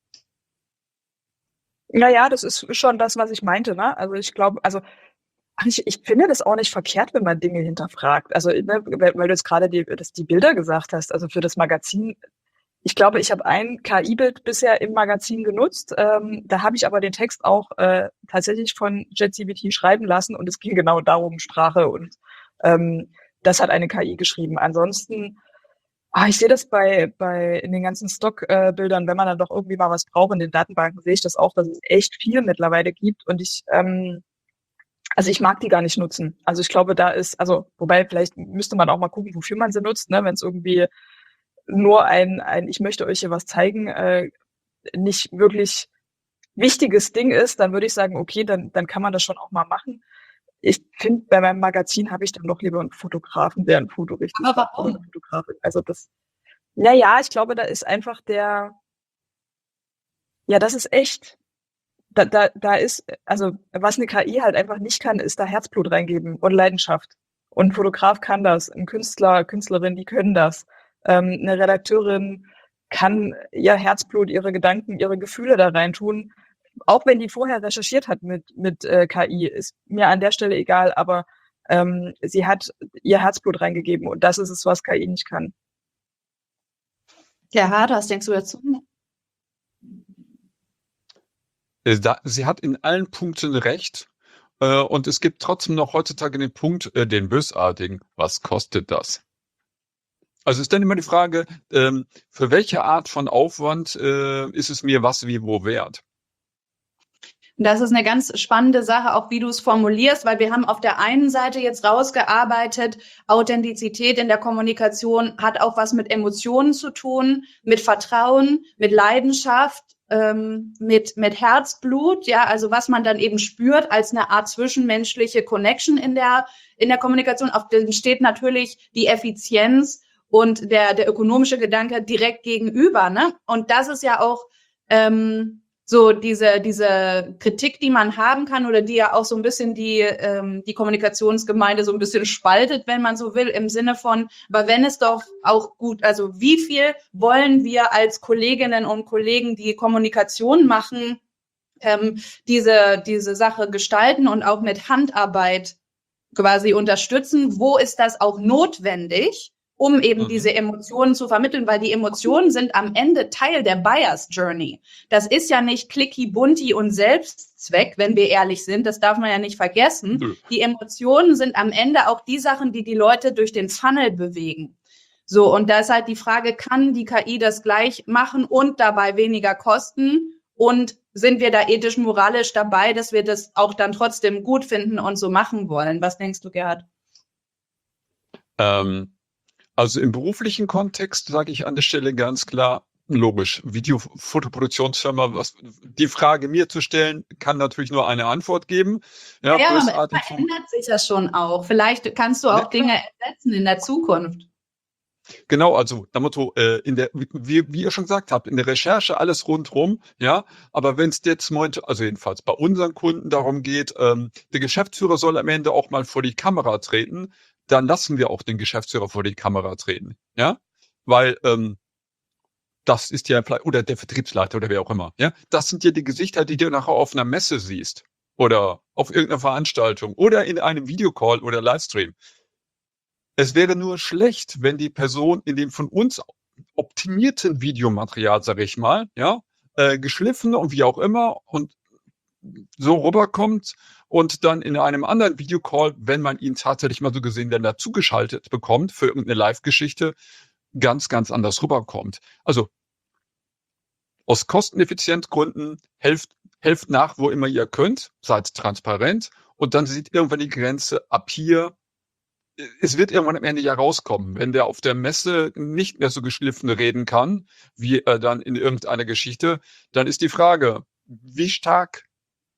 Naja, das ist schon das, was ich meinte, ne? Also ich glaube, also ach, ich, ich finde das auch nicht verkehrt, wenn man Dinge hinterfragt. Also, ne, weil, weil du jetzt gerade die, das, die Bilder gesagt hast, also für das Magazin. Ich glaube, ich habe ein K I-Bild bisher im Magazin genutzt. Ähm, da habe ich aber den Text auch äh, tatsächlich von JetGPT schreiben lassen und es ging genau darum, Sprache und ähm, das hat eine K I geschrieben. Ansonsten, ah, ich sehe das bei bei in den ganzen Stockbildern, äh, Bildern, wenn man dann doch irgendwie mal was braucht in den Datenbanken, sehe ich das auch, dass es echt viel mittlerweile gibt und ich ähm, also ich mag die gar nicht nutzen. Also ich glaube, da ist, also wobei vielleicht müsste man auch mal gucken, wofür man sie nutzt, ne, wenn es irgendwie nur ein, ein, ich möchte euch hier was zeigen, äh, nicht wirklich wichtiges Ding ist, dann würde ich sagen, okay, dann, dann kann man das schon auch mal machen. Ich finde, bei meinem Magazin habe ich dann doch lieber einen Fotografen, der ein Foto richtig Aber macht, oder warum? eine Fotografin. Also das, naja, ich glaube, da ist einfach der, ja, das ist echt, da, da, da ist, also was eine K I halt einfach nicht kann, ist da Herzblut reingeben und Leidenschaft. Und ein Fotograf kann das, ein Künstler, Künstlerin, die können das. Ähm, eine Redakteurin kann ihr Herzblut, ihre Gedanken, ihre Gefühle da reintun. Auch wenn die vorher recherchiert hat mit, mit äh, K I, ist mir an der Stelle egal, aber ähm, sie hat ihr Herzblut reingegeben und das ist es, was K I nicht kann. Ja, was denkst du dazu? Äh, Da, sie hat in allen Punkten recht. Äh, und es gibt trotzdem noch heutzutage den Punkt, äh, den bösartigen, was kostet das? Also ist dann immer die Frage, ähm, für welche Art von Aufwand äh, ist es mir was wie wo wert? Das ist eine ganz spannende Sache, auch wie du es formulierst, weil wir haben auf der einen Seite jetzt rausgearbeitet, Authentizität in der Kommunikation hat auch was mit Emotionen zu tun, mit Vertrauen, mit Leidenschaft, ähm, mit, mit Herzblut, ja, also was man dann eben spürt als eine Art zwischenmenschliche Connection in der, in der Kommunikation. Auf dem steht natürlich die Effizienz und der, der ökonomische Gedanke direkt gegenüber, ne? Und das ist ja auch, ähm, so diese diese Kritik, die man haben kann oder die ja auch so ein bisschen die ähm, die Kommunikationsgemeinde so ein bisschen spaltet, wenn man so will, im Sinne von, aber wenn es doch auch gut, also wie viel wollen wir als Kolleginnen und Kollegen, die Kommunikation machen, ähm, diese diese Sache gestalten und auch mit Handarbeit quasi unterstützen? Wo ist das auch notwendig, um eben Mhm. diese Emotionen zu vermitteln, weil die Emotionen sind am Ende Teil der Buyer's Journey. Das ist ja nicht clicky, bunti und Selbstzweck, wenn wir ehrlich sind, das darf man ja nicht vergessen. Nö. Die Emotionen sind am Ende auch die Sachen, die die Leute durch den Funnel bewegen. So, und da ist halt die Frage, kann die K I das gleich machen und dabei weniger kosten? Und sind wir da ethisch, moralisch dabei, dass wir das auch dann trotzdem gut finden und so machen wollen? Was denkst du, Gerhard? Ähm, also im beruflichen Kontext sage ich an der Stelle ganz klar, logisch, Videofotoproduktionsfirma, was die Frage mir zu stellen, kann natürlich nur eine Antwort geben. Ja, Ja, aber es bösartig vom- verändert sich ja schon auch. Vielleicht kannst du auch Ja, Dinge ersetzen in der Zukunft. Genau, also nach Motto, äh, in der, wie, wie ihr schon gesagt habt, in der Recherche alles rundrum, ja, aber wenn es jetzt meinte, also jedenfalls bei unseren Kunden darum geht, ähm, der Geschäftsführer soll am Ende auch mal vor die Kamera treten, dann lassen wir auch den Geschäftsführer vor die Kamera treten, ja, weil ähm, das ist ja vielleicht, oder der Vertriebsleiter oder wer auch immer, ja, das sind ja die Gesichter, die du nachher auf einer Messe siehst oder auf irgendeiner Veranstaltung oder in einem Videocall oder Livestream. Es wäre nur schlecht, wenn die Person in dem von uns optimierten Videomaterial, sage ich mal, ja, äh, geschliffen und wie auch immer und so rüberkommt und dann in einem anderen Videocall, wenn man ihn tatsächlich mal so gesehen dann dazu geschaltet bekommt für irgendeine Live-Geschichte, ganz, ganz anders rüberkommt. Also aus Kosteneffizienzgründen helft, helft nach, wo immer ihr könnt, seid transparent und dann sieht irgendwann die Grenze ab hier. Es wird irgendwann am Ende ja rauskommen, wenn der auf der Messe nicht mehr so geschliffen reden kann, wie er dann in irgendeiner Geschichte, dann ist die Frage, wie stark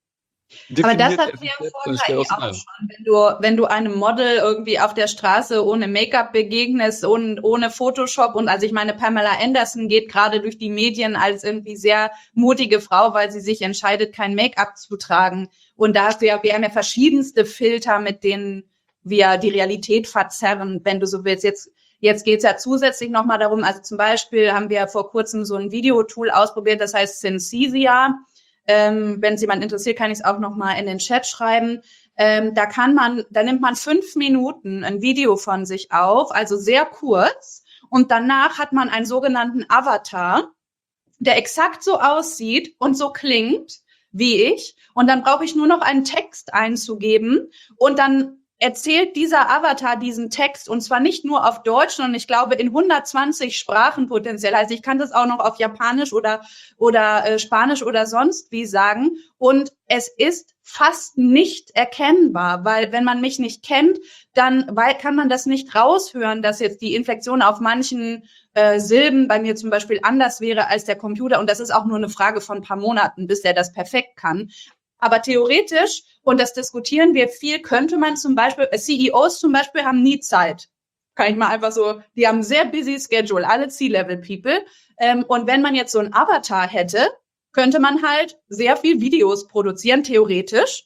Aber das definiert hat er ja sich selbst vor seine K I Stelle auch auseinander? schon. Wenn du, wenn du einem Model irgendwie auf der Straße ohne Make-up begegnest und ohne Photoshop und also ich meine, Pamela Anderson geht gerade durch die Medien als irgendwie sehr mutige Frau, weil sie sich entscheidet, kein Make-up zu tragen. Und da hast du ja, wir haben ja verschiedenste Filter, mit denen wir die Realität verzerren, wenn du so willst. Jetzt, jetzt geht's ja zusätzlich nochmal darum, also zum Beispiel haben wir vor kurzem so ein Videotool ausprobiert, das heißt Synthesia. Ähm, wenn es jemand interessiert, kann ich es auch nochmal in den Chat schreiben. Ähm, da kann man, da nimmt man fünf Minuten ein Video von sich auf, also sehr kurz. Und danach hat man einen sogenannten Avatar, der exakt so aussieht und so klingt wie ich. Und dann brauche ich nur noch einen Text einzugeben und dann erzählt dieser Avatar diesen Text und zwar nicht nur auf Deutsch, sondern ich glaube in hundertzwanzig Sprachen potenziell. Also ich kann das auch noch auf Japanisch oder oder äh, Spanisch oder sonst wie sagen und es ist fast nicht erkennbar, weil wenn man mich nicht kennt, dann weil, kann man das nicht raushören, dass jetzt die Inflexion auf manchen äh, Silben bei mir zum Beispiel anders wäre als der Computer und das ist auch nur eine Frage von ein paar Monaten, bis der das perfekt kann. Aber theoretisch, und das diskutieren wir viel, könnte man zum Beispiel, C E Os zum Beispiel haben nie Zeit. Kann ich mal einfach so, die haben sehr busy Schedule, alle C-Level-People. Ähm, und wenn man jetzt so einen Avatar hätte, könnte man halt sehr viel Videos produzieren, theoretisch,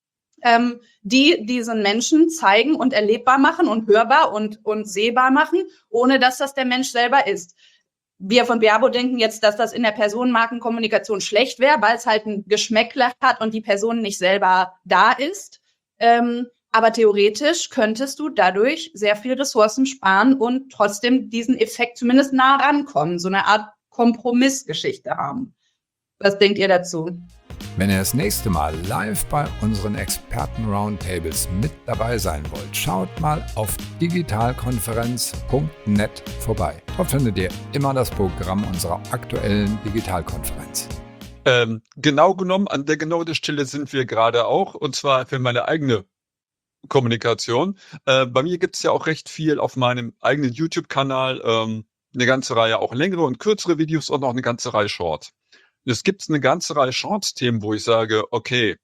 ähm, die diesen Menschen zeigen und erlebbar machen und hörbar und, und sehbar machen, ohne dass das der Mensch selber ist. Wir von Beabo denken jetzt, dass das in der Personenmarkenkommunikation schlecht wäre, weil es halt ein Geschmäckle hat und die Person nicht selber da ist. Ähm, aber theoretisch könntest du dadurch sehr viel Ressourcen sparen und trotzdem diesen Effekt zumindest nah rankommen, so eine Art Kompromissgeschichte haben. Was denkt ihr dazu? Wenn ihr das nächste Mal live bei unseren Experten-Roundtables mit dabei sein wollt, schaut mal auf digitalkonferenz punkt net vorbei. Dort findet ihr immer das Programm unserer aktuellen Digitalkonferenz. Ähm, genau genommen, an der genauen Stelle sind wir gerade auch, und zwar für meine eigene Kommunikation. Äh, bei mir gibt es ja auch recht viel auf meinem eigenen YouTube-Kanal, ähm, eine ganze Reihe auch längere und kürzere Videos und auch eine ganze Reihe Shorts. Es gibt eine ganze Reihe Shorts-Themen, wo ich sage, okay,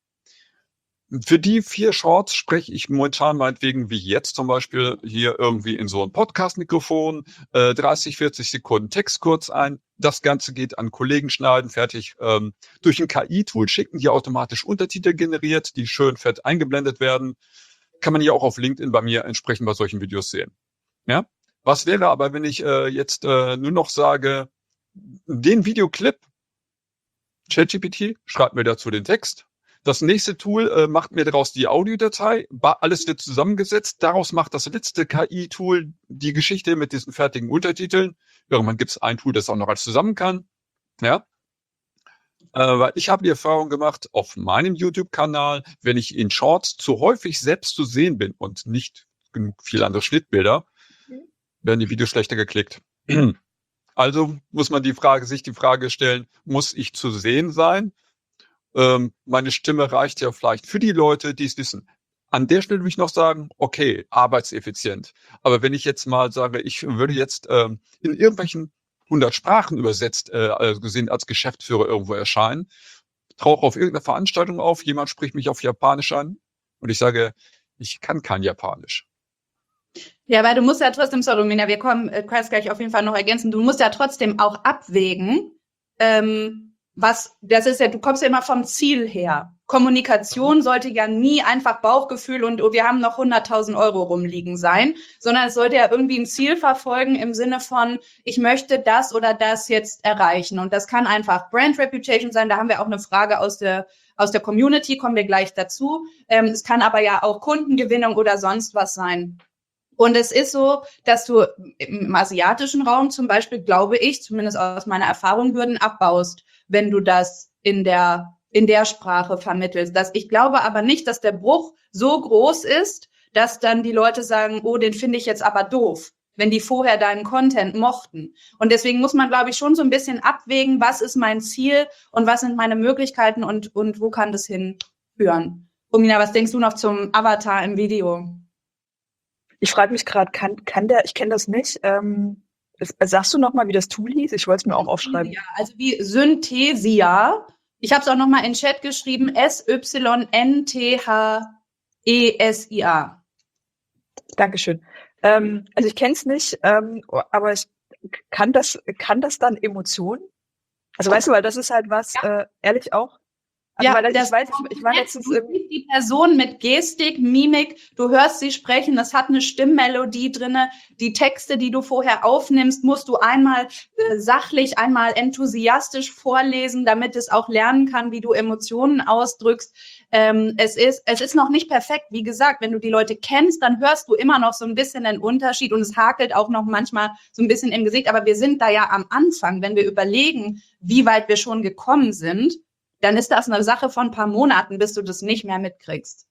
für die vier Shorts spreche ich momentan meinetwegen wie jetzt zum Beispiel hier irgendwie in so ein Podcast-Mikrofon, äh, dreißig, vierzig Sekunden Text kurz ein. Das Ganze geht an Kollegen schneiden, fertig. Ähm, durch ein K I-Tool schicken, die automatisch Untertitel generiert, die schön fett eingeblendet werden. Kann man hier auch auf LinkedIn bei mir entsprechend bei solchen Videos sehen. Ja? Was wäre aber, wenn ich äh, jetzt äh, nur noch sage, den Videoclip, ChatGPT schreibt mir dazu den Text. Das nächste Tool äh, macht mir daraus die Audiodatei. Alles wird zusammengesetzt. Daraus macht das letzte K I-Tool die Geschichte mit diesen fertigen Untertiteln. Irgendwann gibt es ein Tool, das auch noch alles zusammen kann. Ja. Äh, weil ich habe die Erfahrung gemacht, auf meinem YouTube-Kanal, wenn ich in Shorts zu häufig selbst zu sehen bin und nicht genug viele andere Schnittbilder, werden die Videos schlechter geklickt. Also muss man die Frage, sich die Frage stellen, muss ich zu sehen sein? Ähm, meine Stimme reicht ja vielleicht für die Leute, die es wissen. An der Stelle würde ich noch sagen, okay, arbeitseffizient. Aber wenn ich jetzt mal sage, ich würde jetzt ähm, in irgendwelchen hundert Sprachen übersetzt äh, also gesehen als Geschäftsführer irgendwo erscheinen, tauche auf irgendeiner Veranstaltung auf, jemand spricht mich auf Japanisch an und ich sage, ich kann kein Japanisch. Ja, weil du musst ja trotzdem, sorry, Romina, wir kommen, äh, kannst gleich auf jeden Fall noch ergänzen, du musst ja trotzdem auch abwägen, ähm, was, das ist ja, du kommst ja immer vom Ziel her. Kommunikation sollte ja nie einfach Bauchgefühl und oh, wir haben noch hunderttausend Euro rumliegen sein, sondern es sollte ja irgendwie ein Ziel verfolgen im Sinne von, ich möchte das oder das jetzt erreichen. Und das kann einfach Brand Reputation sein, da haben wir auch eine Frage aus der aus der Community, kommen wir gleich dazu. Ähm, es kann aber ja auch Kundengewinnung oder sonst was sein. Und es ist so, dass du im asiatischen Raum zum Beispiel, glaube ich, zumindest aus meiner Erfahrung, Hürden abbaust, wenn du das in der, in der Sprache vermittelst. Das, ich glaube aber nicht, dass der Bruch so groß ist, dass dann die Leute sagen, oh, den finde ich jetzt aber doof, wenn die vorher deinen Content mochten. Und deswegen muss man, glaube ich, schon so ein bisschen abwägen, was ist mein Ziel und was sind meine Möglichkeiten und, und wo kann das hinführen. Romina, was denkst du noch zum Avatar im Video? Ich frage mich gerade, kann, kann der, ich kenne das nicht, ähm, es, sagst du nochmal, wie das Tool hieß? Ich wollte es mir auch aufschreiben. Ja, also wie Synthesia. Ich habe es auch nochmal in den Chat geschrieben, S Y N T H E S I A. Dankeschön. Ähm, also ich kenne es nicht, ähm, aber ich, kann das, kann das dann Emotionen? Also weißt du, weil das ist halt was, ja. äh, ehrlich auch, Also, ja, weil ich, das weiß, ich, ich war letztens du im siehst die Person mit Gestik, Mimik, du hörst sie sprechen, das hat eine Stimmmelodie drinne. Die Texte, die du vorher aufnimmst, musst du einmal äh, sachlich, einmal enthusiastisch vorlesen, damit es auch lernen kann, wie du Emotionen ausdrückst. Ähm, es ist, es ist noch nicht perfekt. Wie gesagt, wenn du die Leute kennst, dann hörst du immer noch so ein bisschen den Unterschied und es hakelt auch noch manchmal so ein bisschen im Gesicht. Aber wir sind da ja am Anfang, wenn wir überlegen, wie weit wir schon gekommen sind, dann ist das eine Sache von ein paar Monaten, bis du das nicht mehr mitkriegst.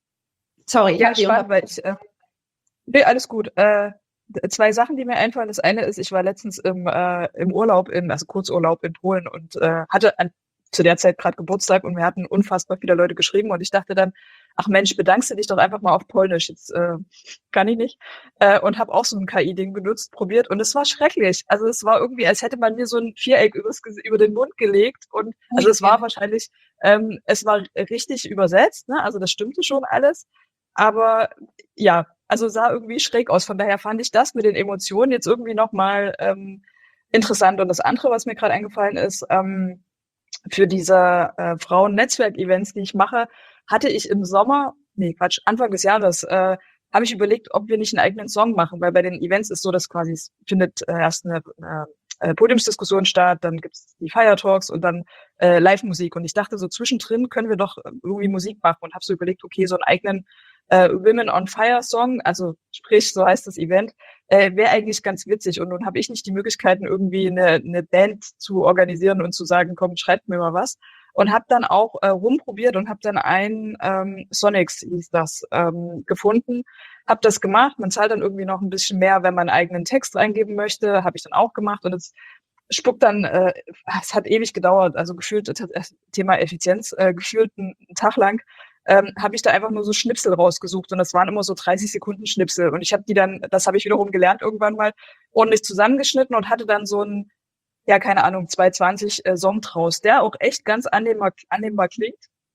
Sorry. Ja, spannend, weil ich, äh, nee, alles gut. Äh, zwei Sachen, die mir einfallen. Das eine ist, ich war letztens im, äh, im Urlaub, in, also Kurzurlaub in Polen und äh, hatte an, zu der Zeit gerade Geburtstag und wir hatten unfassbar viele Leute geschrieben und ich dachte dann, ach Mensch, bedankst du dich doch einfach mal auf Polnisch. Jetzt äh, kann ich nicht. Äh, und habe auch so ein K I-Ding benutzt, probiert und es war schrecklich. Also es war irgendwie, als hätte man mir so ein Viereck übers, über den Mund gelegt und also es war wahrscheinlich, ähm, es war richtig übersetzt, ne? Also das stimmte schon alles. Aber ja, also sah irgendwie schräg aus. Von daher fand ich das mit den Emotionen jetzt irgendwie nochmal ähm, interessant. Und das andere, was mir gerade eingefallen ist, ähm, für diese äh, Frauen-Netzwerk-Events, die ich mache, hatte ich im Sommer, nee, Quatsch, Anfang des Jahres, äh, habe ich überlegt, ob wir nicht einen eigenen Song machen, weil bei den Events ist so, dass quasi es findet äh, erst eine, eine Podiumsdiskussion statt, dann gibt's die Fire Talks und dann äh, Live-Musik. Und ich dachte, so zwischendrin können wir doch irgendwie Musik machen und habe so überlegt, okay, so einen eigenen äh, Women on Fire Song, also sprich, so heißt das Event, äh, wäre eigentlich ganz witzig. Und nun habe ich nicht die Möglichkeiten, irgendwie eine, eine Band zu organisieren und zu sagen, komm, schreibt mir mal was. Und habe dann auch äh, rumprobiert und habe dann ein ähm, Sonics hieß das ähm, gefunden, habe das gemacht. Man zahlt dann irgendwie noch ein bisschen mehr, wenn man einen eigenen Text reingeben möchte, habe ich dann auch gemacht und es spuckt dann, äh, es hat ewig gedauert, also gefühlt das Thema Effizienz, äh, gefühlt einen Tag lang ähm, habe ich da einfach nur so Schnipsel rausgesucht und das waren immer so dreißig Sekunden Schnipsel und ich habe die dann, das habe ich wiederum gelernt irgendwann mal, ordentlich zusammengeschnitten und hatte dann so ein ja, keine Ahnung, zweihundertzwanzig äh, Song draus, der auch echt ganz annehmbar, annehmbar klingt.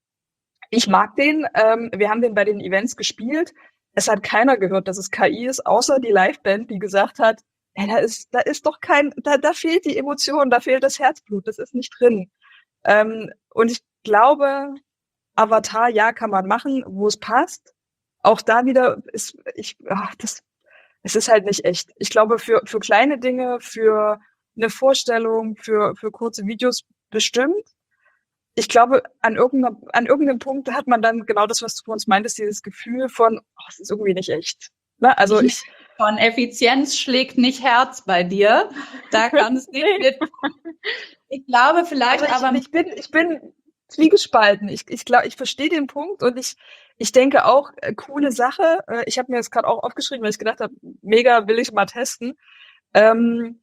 Ich mag den, ähm, wir haben den bei den Events gespielt. Es hat keiner gehört, dass es K I ist, außer die Liveband, die gesagt hat, hey, da ist, da ist doch kein, da, da fehlt die Emotion, da fehlt das Herzblut, das ist nicht drin. Ähm, und ich glaube, Avatar, ja, kann man machen, wo es passt. Auch da wieder ist, ich, ach, das, es ist halt nicht echt. Ich glaube, für, für kleine Dinge, für eine Vorstellung, für, für kurze Videos bestimmt. Ich glaube, an irgendeiner, an irgendeinem Punkt hat man dann genau das, was du vor uns meintest, dieses Gefühl von, oh, es ist irgendwie nicht echt. Ne? Also ich. Von Effizienz schlägt nicht Herz bei dir. Da kann es nicht mit. Ich glaube vielleicht, also ich, aber ich bin, ich bin, zwiegespalten. Ich, ich glaube, ich verstehe den Punkt und ich, ich denke auch, äh, coole Sache. Äh, ich habe mir das gerade auch aufgeschrieben, weil ich gedacht habe, mega will ich mal testen. Ähm,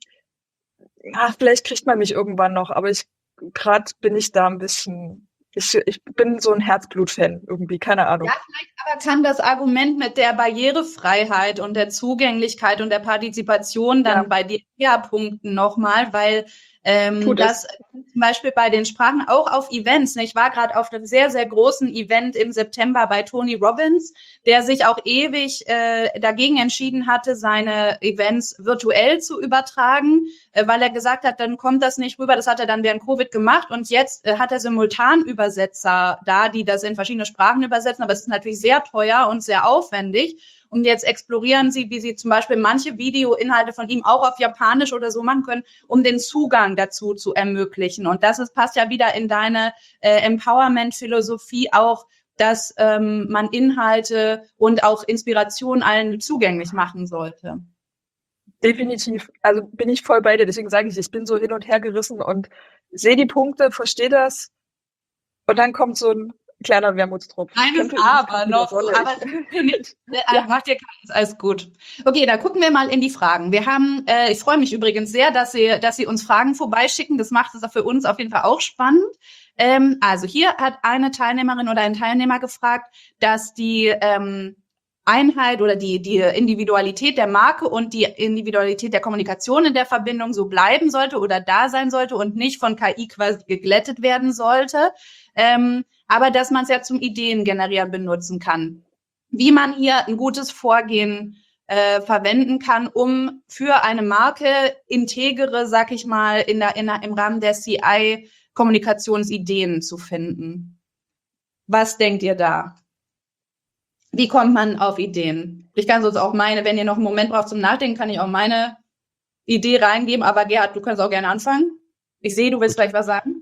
ja, vielleicht kriegt man mich irgendwann noch, aber ich gerade bin ich da ein bisschen. Ich, ich bin so ein Herzblut-Fan irgendwie, keine Ahnung. Ja, vielleicht aber kann das Argument mit der Barrierefreiheit und der Zugänglichkeit und der Partizipation dann Ja. bei dir herpunkten nochmal, weil ähm, Tut das es. zum Beispiel bei den Sprachen auch auf Events. Ne? Ich war gerade auf einem sehr, sehr großen Event im September bei Tony Robbins, der sich auch ewig äh, dagegen entschieden hatte, seine Events virtuell zu übertragen, äh, weil er gesagt hat, dann kommt das nicht rüber. Das hat er dann während Covid gemacht und jetzt äh, hat er Simultanübersetzer da, die das in verschiedene Sprachen übersetzen, aber es ist natürlich sehr teuer und sehr aufwendig. Und jetzt explorieren sie, wie sie zum Beispiel manche Videoinhalte von ihm auch auf Japanisch oder so machen können, um den Zugang dazu zu ermöglichen. Und das ist, passt ja wieder in deine äh, Empowerment-Philosophie auch, dass ähm, man Inhalte und auch Inspiration allen zugänglich machen sollte. Definitiv. Also bin ich voll bei dir. Deswegen sage ich, ich bin so hin und her gerissen und sehe die Punkte, verstehe das. Und dann kommt so ein kleiner Wermutstropfen. Eines aber noch, aber ja. Macht dir keins, alles gut. Okay, dann gucken wir mal in die Fragen. Wir haben, äh, ich freue mich übrigens sehr, dass Sie, dass Sie uns Fragen vorbeischicken. Das macht es für uns auf jeden Fall auch spannend. Ähm, also hier hat eine Teilnehmerin oder ein Teilnehmer gefragt, dass die ähm, Einheit oder die, die Individualität der Marke und die Individualität der Kommunikation in der Verbindung so bleiben sollte oder da sein sollte und nicht von K I quasi geglättet werden sollte. Ähm, aber dass man es ja zum Ideen generieren benutzen kann. Wie man hier ein gutes Vorgehen äh, verwenden kann, um für eine Marke integere, sag ich mal, in der, in der, im Rahmen der C I Kommunikationsideen zu finden. Was denkt ihr da? Wie kommt man auf Ideen? Ich kann sonst auch meine, wenn ihr noch einen Moment braucht zum Nachdenken, kann ich auch meine Idee reingeben. Aber Gerhard, du kannst auch gerne anfangen. Ich sehe, du willst gleich was sagen.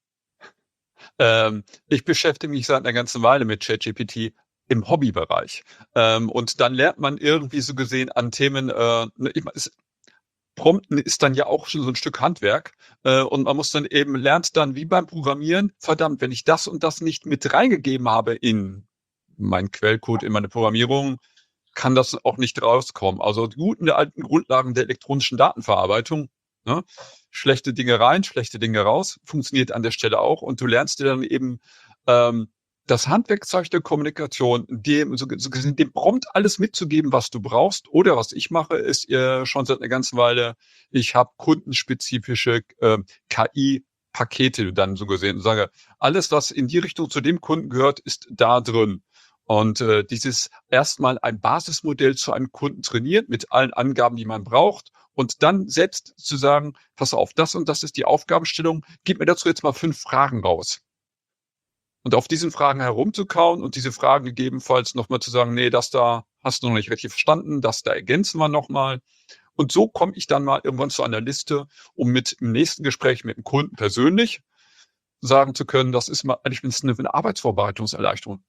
Ähm, ich beschäftige mich seit einer ganzen Weile mit ChatGPT im Hobbybereich. Ähm, und dann lernt man irgendwie so gesehen an Themen, äh, ich meine, es, Prompten ist dann ja auch schon so ein Stück Handwerk. Äh, und man muss dann eben, lernt dann wie beim Programmieren, verdammt, wenn ich das und das nicht mit reingegeben habe in meinen Quellcode, in meine Programmierung, kann das auch nicht rauskommen. Also die guten alten Grundlagen der elektronischen Datenverarbeitung, ne? Schlechte Dinge rein, schlechte Dinge raus, funktioniert an der Stelle auch. Und du lernst dir dann eben ähm, das Handwerkzeug der Kommunikation, dem, so, so, dem Prompt alles mitzugeben, was du brauchst. Oder was ich mache, ist äh, schon seit einer ganzen Weile, ich habe kundenspezifische äh, K I-Pakete dann so gesehen und sage, alles, was in die Richtung zu dem Kunden gehört, ist da drin. Und äh, dieses erstmal ein Basismodell zu einem Kunden trainiert mit allen Angaben, die man braucht. Und dann selbst zu sagen, pass auf, das und das ist die Aufgabenstellung, gib mir dazu jetzt mal fünf Fragen raus. Und auf diesen Fragen herumzukauen und diese Fragen gegebenenfalls nochmal zu sagen, nee, das da hast du noch nicht richtig verstanden, das da ergänzen wir nochmal. Und so komme ich dann mal irgendwann zu einer Liste, um mit im nächsten Gespräch mit dem Kunden persönlich sagen zu können, das ist mal eigentlich eine, eine Arbeitsvorbereitungserleichterung.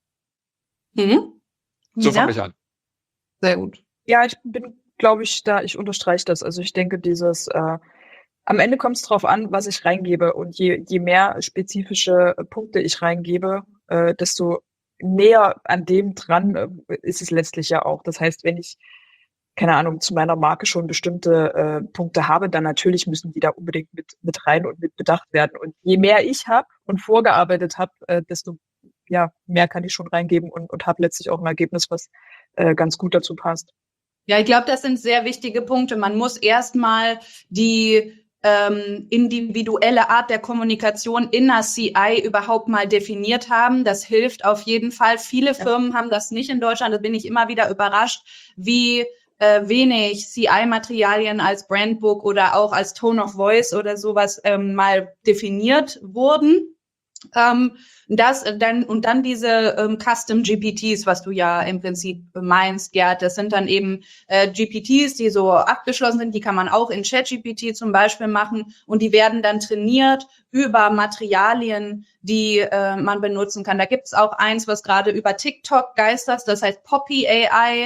Mhm. So fange ich an. Sehr gut. Ja, ich bin, glaube ich, da, ich unterstreiche das. Also ich denke, dieses, äh, am Ende kommt es drauf an, was ich reingebe. Und je, je mehr spezifische Punkte ich reingebe, äh, desto näher an dem dran äh, ist es letztlich ja auch. Das heißt, wenn ich, keine Ahnung, zu meiner Marke schon bestimmte äh, Punkte habe, dann natürlich müssen die da unbedingt mit, mit rein und mit bedacht werden. Und je mehr ich habe und vorgearbeitet habe, äh, desto ja, mehr kann ich schon reingeben und, und habe letztlich auch ein Ergebnis, was äh, ganz gut dazu passt. Ja, ich glaube, das sind sehr wichtige Punkte. Man muss erstmal die ähm, individuelle Art der Kommunikation in der C I überhaupt mal definiert haben. Das hilft auf jeden Fall. Viele Firmen haben das nicht in Deutschland. Da bin ich immer wieder überrascht, wie äh, wenig C I-Materialien als Brandbook oder auch als Tone of Voice oder sowas ähm, mal definiert wurden. Ähm, das dann und dann diese ähm, Custom G P Ts, was du ja im Prinzip meinst, Gerd, das sind dann eben äh, G P Ts, die so abgeschlossen sind, die kann man auch in ChatGPT zum Beispiel machen und die werden dann trainiert über Materialien, die äh, man benutzen kann. Da gibt's auch eins, was gerade über TikTok geistert, das heißt Poppy A I.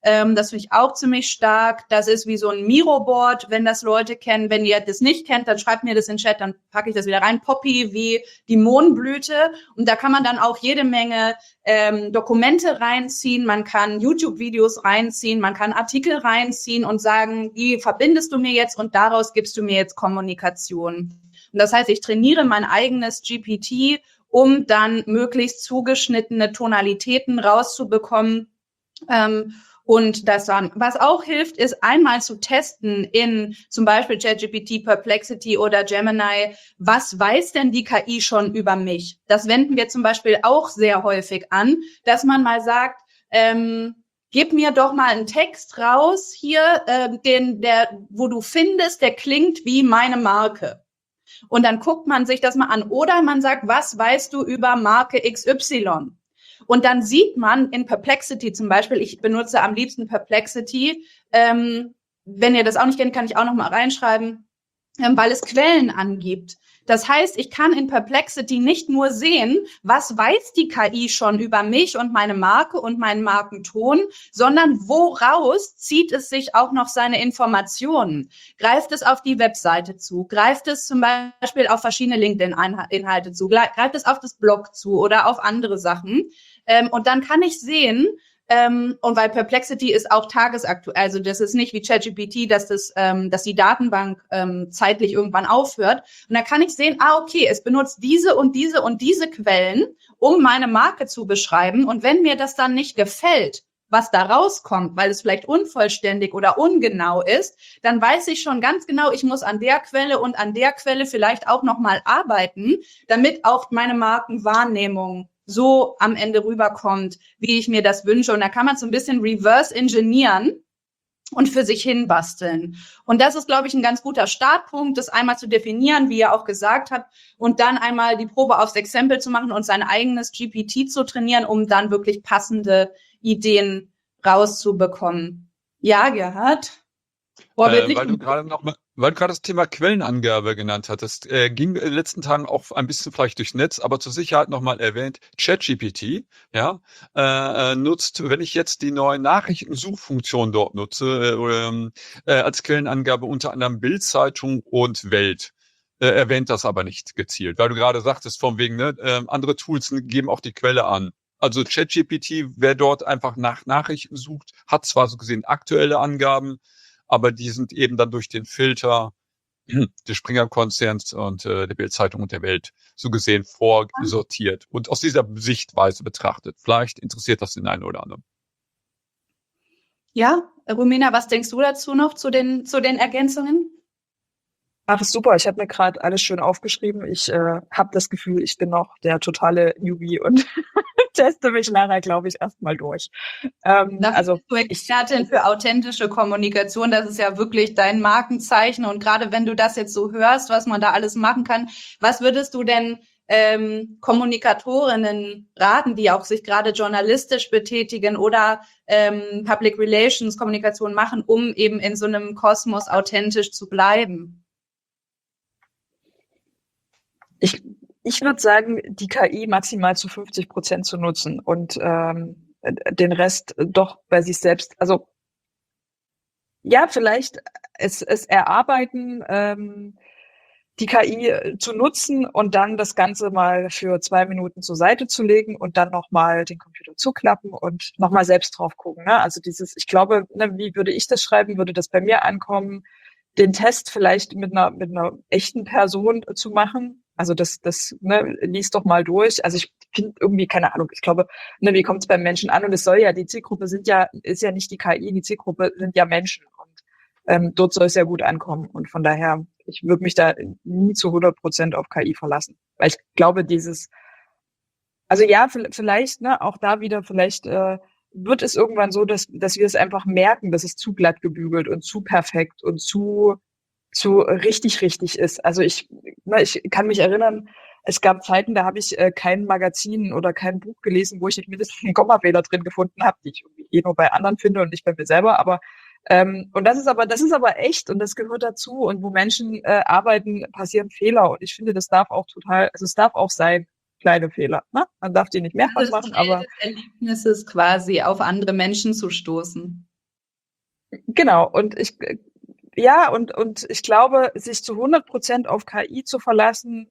Ähm, das finde ich auch ziemlich stark. Das ist wie so ein Miro-Board, wenn das Leute kennen. Wenn ihr das nicht kennt, dann schreibt mir das in den Chat, dann packe ich das wieder rein. Poppy wie die Mohnblüte. Und da kann man dann auch jede Menge ähm, Dokumente reinziehen. Man kann YouTube-Videos reinziehen. Man kann Artikel reinziehen und sagen, die verbindest du mir jetzt und daraus gibst du mir jetzt Kommunikation. Und das heißt, ich trainiere mein eigenes G P T, um dann möglichst zugeschnittene Tonalitäten rauszubekommen. Ähm, und das dann, was auch hilft, ist einmal zu testen in zum Beispiel ChatGPT, Perplexity oder Gemini, was weiß denn die K I schon über mich? Das wenden wir zum Beispiel auch sehr häufig an, dass man mal sagt, ähm, gib mir doch mal einen Text raus hier, äh, den, der, wo du findest, der klingt wie meine Marke. Und dann guckt man sich das mal an. Oder man sagt, was weißt du über Marke X Y? Und dann sieht man in Perplexity zum Beispiel, ich benutze am liebsten Perplexity, ähm, wenn ihr das auch nicht kennt, kann ich auch noch mal reinschreiben, ähm, weil es Quellen angibt. Das heißt, ich kann in Perplexity nicht nur sehen, was weiß die K I schon über mich und meine Marke und meinen Markenton, sondern woraus zieht es sich auch noch seine Informationen? Greift es auf die Webseite zu? Greift es zum Beispiel auf verschiedene LinkedIn-Inhalte zu? Greift es auf das Blog zu oder auf andere Sachen? Ähm, und dann kann ich sehen, Ähm, und weil Perplexity ist auch tagesaktuell, also das ist nicht wie ChatGPT, dass das, ähm, dass die Datenbank ähm, zeitlich irgendwann aufhört. Und dann kann ich sehen, ah, okay, es benutzt diese und diese und diese Quellen, um meine Marke zu beschreiben. Und wenn mir das dann nicht gefällt, was da rauskommt, weil es vielleicht unvollständig oder ungenau ist, dann weiß ich schon ganz genau, ich muss an der Quelle und an der Quelle vielleicht auch nochmal arbeiten, damit auch meine Markenwahrnehmung so am Ende rüberkommt, wie ich mir das wünsche. Und da kann man so ein bisschen reverse engineeren und für sich hin basteln. Und das ist, glaube ich, ein ganz guter Startpunkt, das einmal zu definieren, wie ihr auch gesagt habt, und dann einmal die Probe aufs Exempel zu machen und sein eigenes G P T zu trainieren, um dann wirklich passende Ideen rauszubekommen. Ja, Gerhard? Äh, weil du gerade noch mal, weil du gerade das Thema Quellenangabe genannt hattest, äh, ging in den letzten Tagen auch ein bisschen vielleicht durchs Netz, aber zur Sicherheit nochmal erwähnt, ChatGPT, ja, äh, nutzt, wenn ich jetzt die neue Nachrichtensuchfunktion dort nutze, äh, äh, als Quellenangabe unter anderem Bild-Zeitung und Welt. Äh, erwähnt das aber nicht gezielt, weil du gerade sagtest, von wegen, ne, äh, andere Tools geben auch die Quelle an. Also ChatGPT, wer dort einfach nach Nachrichten sucht, hat zwar so gesehen aktuelle Angaben, aber die sind eben dann durch den Filter des Springer-Konzerns und äh, der Bild-Zeitung und der Welt so gesehen vorsortiert und aus dieser Sichtweise betrachtet. Vielleicht interessiert das den einen oder anderen. Ja, Romina, was denkst du dazu noch zu den, zu den Ergänzungen? Ach, super. Ich habe mir gerade alles schön aufgeschrieben. Ich äh, habe das Gefühl, ich bin noch der totale Newbie und teste mich nachher, glaube ich, erstmal durch. Ähm, Dafür also bist du Expertin für authentische Kommunikation. Das ist ja wirklich dein Markenzeichen. Und gerade wenn du das jetzt so hörst, was man da alles machen kann, was würdest du denn ähm, Kommunikatorinnen raten, die auch sich gerade journalistisch betätigen oder ähm, Public Relations Kommunikation machen, um eben in so einem Kosmos authentisch zu bleiben? Ich, ich würde sagen, die K I maximal zu fünfzig Prozent zu nutzen und ähm, den Rest doch bei sich selbst, also ja, vielleicht es, es erarbeiten, ähm, die K I zu nutzen und dann das Ganze mal für zwei Minuten zur Seite zu legen und dann nochmal den Computer zuklappen und nochmal selbst drauf gucken. Ne? Also dieses, ich glaube, ne, wie würde ich das schreiben, würde das bei mir ankommen, den Test vielleicht mit einer mit einer echten Person zu machen. Also das, das ne, lies doch mal durch. Also ich finde irgendwie, keine Ahnung, ich glaube, ne, wie kommt es beim Menschen an? Und es soll ja, die Zielgruppe sind ja, ist ja nicht die K I, die Zielgruppe sind ja Menschen. Und ähm, dort soll es ja gut ankommen. Und von daher, ich würde mich da nie zu hundert Prozent auf K I verlassen. Weil ich glaube, dieses, also ja, vielleicht, ne, auch da wieder, vielleicht äh, wird es irgendwann so, dass, dass wir es einfach merken, dass es zu glatt gebügelt und zu perfekt und zu, zu richtig, richtig ist. Also ich, ne, ich kann mich erinnern, es gab Zeiten, da habe ich äh, kein Magazin oder kein Buch gelesen, wo ich nicht mindestens einen Kommafehler drin gefunden habe, die ich irgendwie eh nur bei anderen finde und nicht bei mir selber. Aber ähm, und das ist aber, das ist aber echt und das gehört dazu. Und wo Menschen äh, arbeiten, passieren Fehler. Und ich finde, das darf auch total, also es darf auch sein, kleine Fehler. Ne? Man darf die nicht mehrfach machen, aber des Erlebnisses quasi auf andere Menschen zu stoßen. Genau. Und ich, ja, und, und ich glaube, sich zu hundert Prozent auf K I zu verlassen,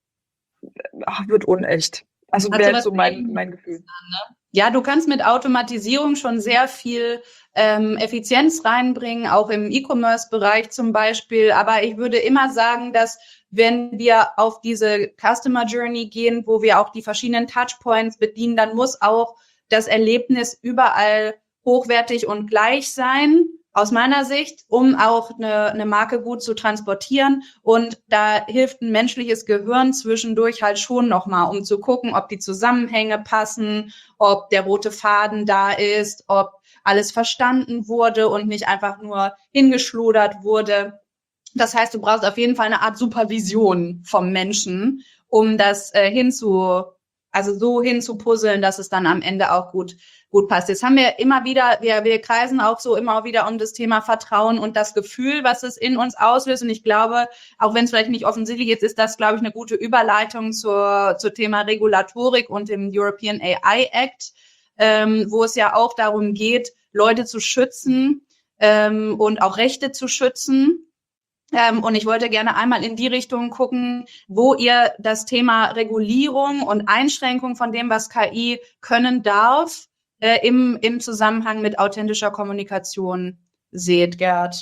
ach, wird unecht. Also Hat wäre so jetzt was so mein, Ähnliches mein Gefühl. an, ne? Ja, du kannst mit Automatisierung schon sehr viel ähm, Effizienz reinbringen, auch im E-Commerce-Bereich zum Beispiel. Aber ich würde immer sagen, dass wenn wir auf diese Customer Journey gehen, wo wir auch die verschiedenen Touchpoints bedienen, dann muss auch das Erlebnis überall hochwertig und gleich sein, aus meiner Sicht, um auch eine, eine Marke gut zu transportieren. Und da hilft ein menschliches Gehirn zwischendurch halt schon nochmal, um zu gucken, ob die Zusammenhänge passen, ob der rote Faden da ist, ob alles verstanden wurde und nicht einfach nur hingeschludert wurde. Das heißt, du brauchst auf jeden Fall eine Art Supervision vom Menschen, um das äh, hinzu, also so hinzupuzzeln, dass es dann am Ende auch gut gut passt. Jetzt haben wir immer wieder, wir, wir kreisen auch so immer wieder um das Thema Vertrauen und das Gefühl, was es in uns auslöst. Und ich glaube, auch wenn es vielleicht nicht offensichtlich ist, ist das, glaube ich, eine gute Überleitung zur, zur Thema Regulatorik und dem European A I Act, ähm, wo es ja auch darum geht, Leute zu schützen ähm, und auch Rechte zu schützen. Ähm, und ich wollte gerne einmal in die Richtung gucken, wo ihr das Thema Regulierung und Einschränkung von dem, was K I können darf, äh, im, im Zusammenhang mit authentischer Kommunikation seht, Gerd.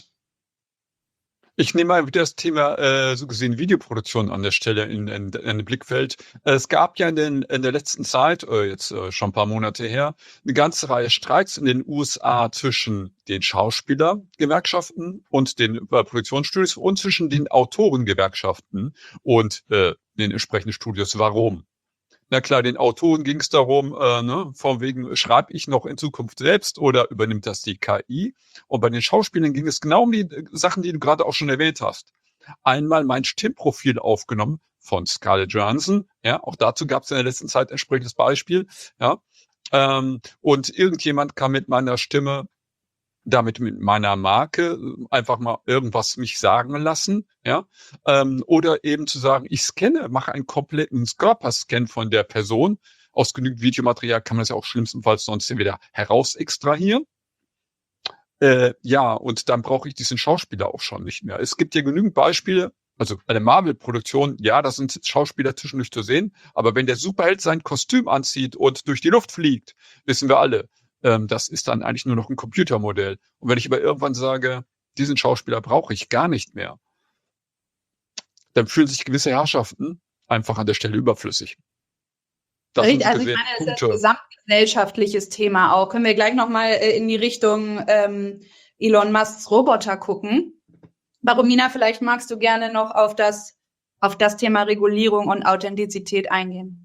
Ich nehme mal wieder das Thema, äh, so gesehen, Videoproduktion an der Stelle in, in, in den Blickfeld. Es gab ja in, den, in der letzten Zeit, äh, jetzt äh, schon ein paar Monate her, eine ganze Reihe Streiks in den U S A zwischen den Schauspielergewerkschaften und den äh, Produktionsstudios und zwischen den Autorengewerkschaften und äh, den entsprechenden Studios. Warum? Na klar, den Autoren ging es darum, äh, ne, von wegen, schreibe ich noch in Zukunft selbst oder übernimmt das die K I? Und bei den Schauspielern ging es genau um die äh, Sachen, die du gerade auch schon erwähnt hast. Einmal mein Stimmprofil aufgenommen von Scarlett Johansson, ja, auch dazu gab es in der letzten Zeit entsprechendes Beispiel, ja, ähm, und irgendjemand kann mit meiner Stimme, damit mit meiner Marke einfach mal irgendwas mich sagen lassen, ja, ähm, oder eben zu sagen, ich scanne, mache einen kompletten Körperscan von der Person. Aus genügend Videomaterial kann man das ja auch schlimmstenfalls sonst wieder heraus extrahieren. Äh, ja, und dann brauche ich diesen Schauspieler auch schon nicht mehr. Es gibt ja genügend Beispiele, also bei der Marvel-Produktion, ja, da sind Schauspieler zwischendurch zu sehen, aber wenn der Superheld sein Kostüm anzieht und durch die Luft fliegt, wissen wir alle, das ist dann eigentlich nur noch ein Computermodell. Und wenn ich aber irgendwann sage, diesen Schauspieler brauche ich gar nicht mehr, dann fühlen sich gewisse Herrschaften einfach an der Stelle überflüssig. Das Richtig, also ich meine, es ist ein gesamtgesellschaftliches Thema auch. Können wir gleich nochmal in die Richtung ähm, Elon Musks Roboter gucken. Baromina, vielleicht magst du gerne noch auf das, auf das Thema Regulierung und Authentizität eingehen.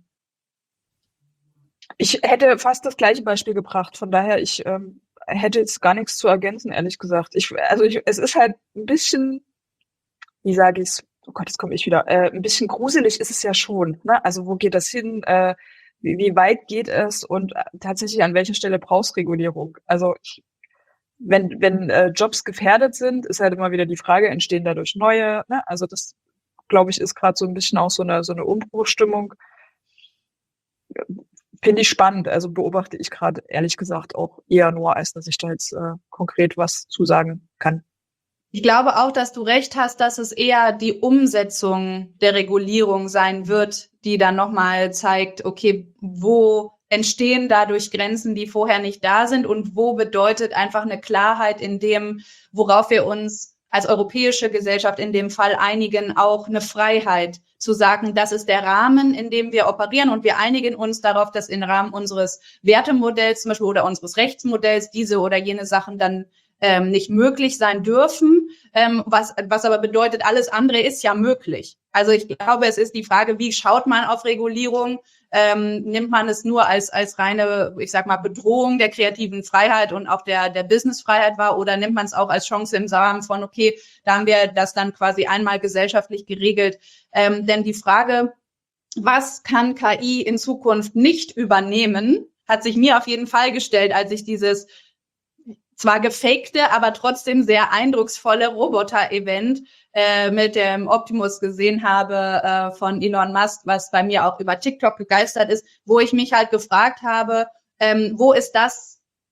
Ich hätte fast das gleiche Beispiel gebracht, von daher, ich ähm, hätte jetzt gar nichts zu ergänzen, ehrlich gesagt. Ich, also ich, es ist halt ein bisschen, wie sage ich's, oh Gott, jetzt komme ich wieder, äh, ein bisschen gruselig ist es ja schon, ne? Also wo geht das hin, äh, wie, wie weit geht es und äh, tatsächlich an welcher Stelle brauchst Regulierung? Also ich, wenn, wenn äh, Jobs gefährdet sind, ist halt immer wieder die Frage, entstehen dadurch neue, ne? Also das, glaube ich, ist gerade so ein bisschen auch so eine, so eine Umbruchstimmung. Finde ich spannend, also beobachte ich gerade ehrlich gesagt auch eher nur, als dass ich da jetzt äh, konkret was zusagen kann. Ich glaube auch, dass du recht hast, dass es eher die Umsetzung der Regulierung sein wird, die dann nochmal zeigt, okay, wo entstehen dadurch Grenzen, die vorher nicht da sind und wo bedeutet einfach eine Klarheit in dem, worauf wir uns als europäische Gesellschaft in dem Fall einigen, auch eine Freiheit zu sagen, das ist der Rahmen, in dem wir operieren und wir einigen uns darauf, dass im Rahmen unseres Wertemodells zum Beispiel oder unseres Rechtsmodells diese oder jene Sachen dann ähm, nicht möglich sein dürfen, ähm, was, was aber bedeutet, alles andere ist ja möglich. Also ich glaube, es ist die Frage, wie schaut man auf Regulierung? Ähm, nimmt man es nur als als reine, ich sag mal, Bedrohung der kreativen Freiheit und auch der der Businessfreiheit wahr oder nimmt man es auch als Chance im Rahmen von, okay, da haben wir das dann quasi einmal gesellschaftlich geregelt. Ähm, denn die Frage, was kann K I in Zukunft nicht übernehmen, hat sich mir auf jeden Fall gestellt, als ich dieses zwar gefakte, aber trotzdem sehr eindrucksvolle Roboter-Event äh, mit dem Optimus gesehen habe äh, von Elon Musk, was bei mir auch über TikTok begeistert ist, wo ich mich halt gefragt habe, ähm, wo ist das,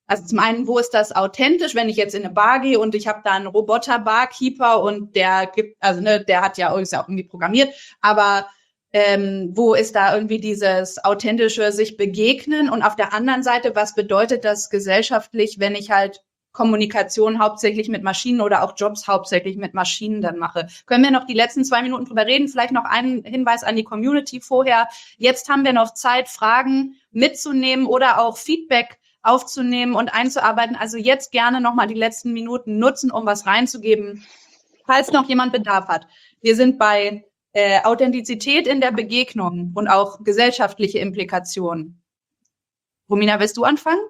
Also zum einen, wo ist das authentisch, wenn ich jetzt in eine Bar gehe und ich habe da einen Roboter-Barkeeper und der gibt, also ne, der hat ja, ist ja auch irgendwie programmiert, aber ähm, wo ist da irgendwie dieses authentische sich begegnen? Und auf der anderen Seite, was bedeutet das gesellschaftlich, wenn ich halt Kommunikation hauptsächlich mit Maschinen oder auch Jobs hauptsächlich mit Maschinen dann mache? Können wir noch die letzten zwei Minuten drüber reden? Vielleicht noch einen Hinweis an die Community vorher. Jetzt haben wir noch Zeit, Fragen mitzunehmen oder auch Feedback aufzunehmen und einzuarbeiten. Also jetzt gerne nochmal die letzten Minuten nutzen, um was reinzugeben, falls noch jemand Bedarf hat. Wir sind bei äh, Authentizität in der Begegnung und auch gesellschaftliche Implikationen. Romina, willst du anfangen?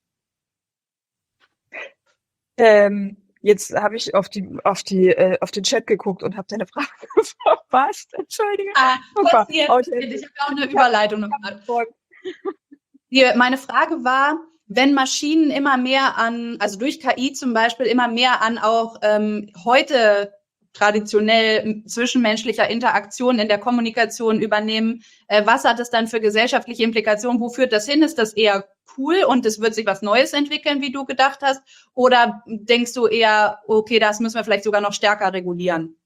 Ähm, jetzt habe ich auf die auf die äh, auf den Chat geguckt und habe deine Frage verpasst. Entschuldige. Ah, Super. hier, Authentisch. ich habe auch eine Überleitung gemacht. Hier, meine Frage war, wenn Maschinen immer mehr an, also durch K I zum Beispiel, immer mehr an auch ähm, heute traditionell zwischenmenschlicher Interaktion in der Kommunikation übernehmen, äh, was hat es dann für gesellschaftliche Implikationen? Wo führt das hin? Ist das eher cool und es wird sich was Neues entwickeln, wie du gedacht hast? Oder denkst du eher, okay, das müssen wir vielleicht sogar noch stärker regulieren?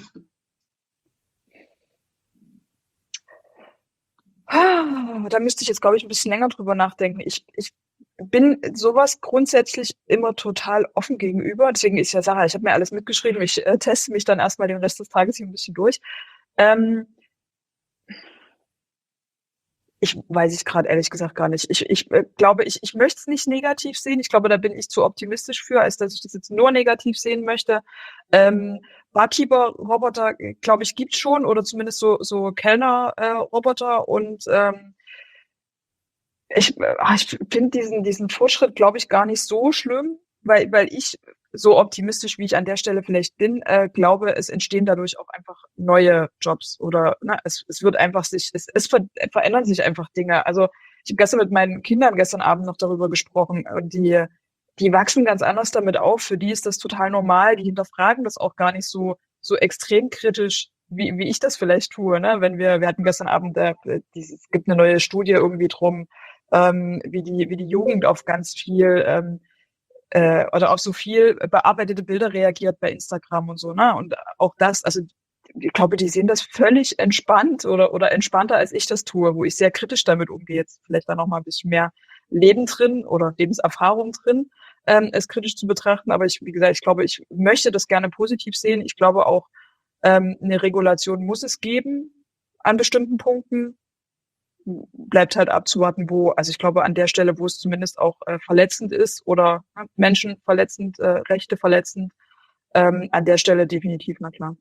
Da müsste ich jetzt, glaube ich, ein bisschen länger drüber nachdenken. Ich, ich bin sowas grundsätzlich immer total offen gegenüber. Deswegen ist ja Sarah, ich habe mir alles mitgeschrieben. Ich äh, teste mich dann erstmal den Rest des Tages hier ein bisschen durch. Ähm, ich weiß es gerade ehrlich gesagt gar nicht. Ich, ich äh, glaube, ich, ich möchte es nicht negativ sehen. Ich glaube, da bin ich zu optimistisch für, als dass ich das jetzt nur negativ sehen möchte. Ähm, Barkeeper-Roboter, glaube ich, gibt's schon, oder zumindest so, so Kellner-Roboter. Und ähm, ich, äh, ich finde diesen, diesen Fortschritt, glaube ich, gar nicht so schlimm, weil, weil ich, so optimistisch wie ich an der Stelle vielleicht bin, äh, glaube, es entstehen dadurch auch einfach neue Jobs oder ne, es, es wird einfach sich, es, es ver verändern sich einfach Dinge. Also ich habe gestern mit meinen Kindern gestern Abend noch darüber gesprochen und die, die wachsen ganz anders damit auf. Für die ist das total normal. Die hinterfragen das auch gar nicht so, so extrem kritisch, wie, wie ich das vielleicht tue. Ne? Wenn wir, wir hatten gestern Abend, äh, dieses, es gibt eine neue Studie irgendwie drum, ähm, wie die, wie die Jugend auf ganz viel, ähm, äh, oder auf so viel bearbeitete Bilder reagiert bei Instagram und so, ne? Und auch das, also ich glaube, die sehen das völlig entspannt oder oder entspannter, als ich das tue, wo ich sehr kritisch damit umgehe. Jetzt vielleicht da noch mal ein bisschen mehr Leben drin oder Lebenserfahrung drin, ähm, es kritisch zu betrachten. Aber ich, wie gesagt, ich glaube, ich möchte das gerne positiv sehen. Ich glaube auch, ähm, eine Regulation muss es geben an bestimmten Punkten. Bleibt halt abzuwarten, wo, also ich glaube, an der Stelle, wo es zumindest auch äh, verletzend ist oder äh, Menschen verletzend, äh, Rechte verletzend, ähm, an der Stelle definitiv, na klar.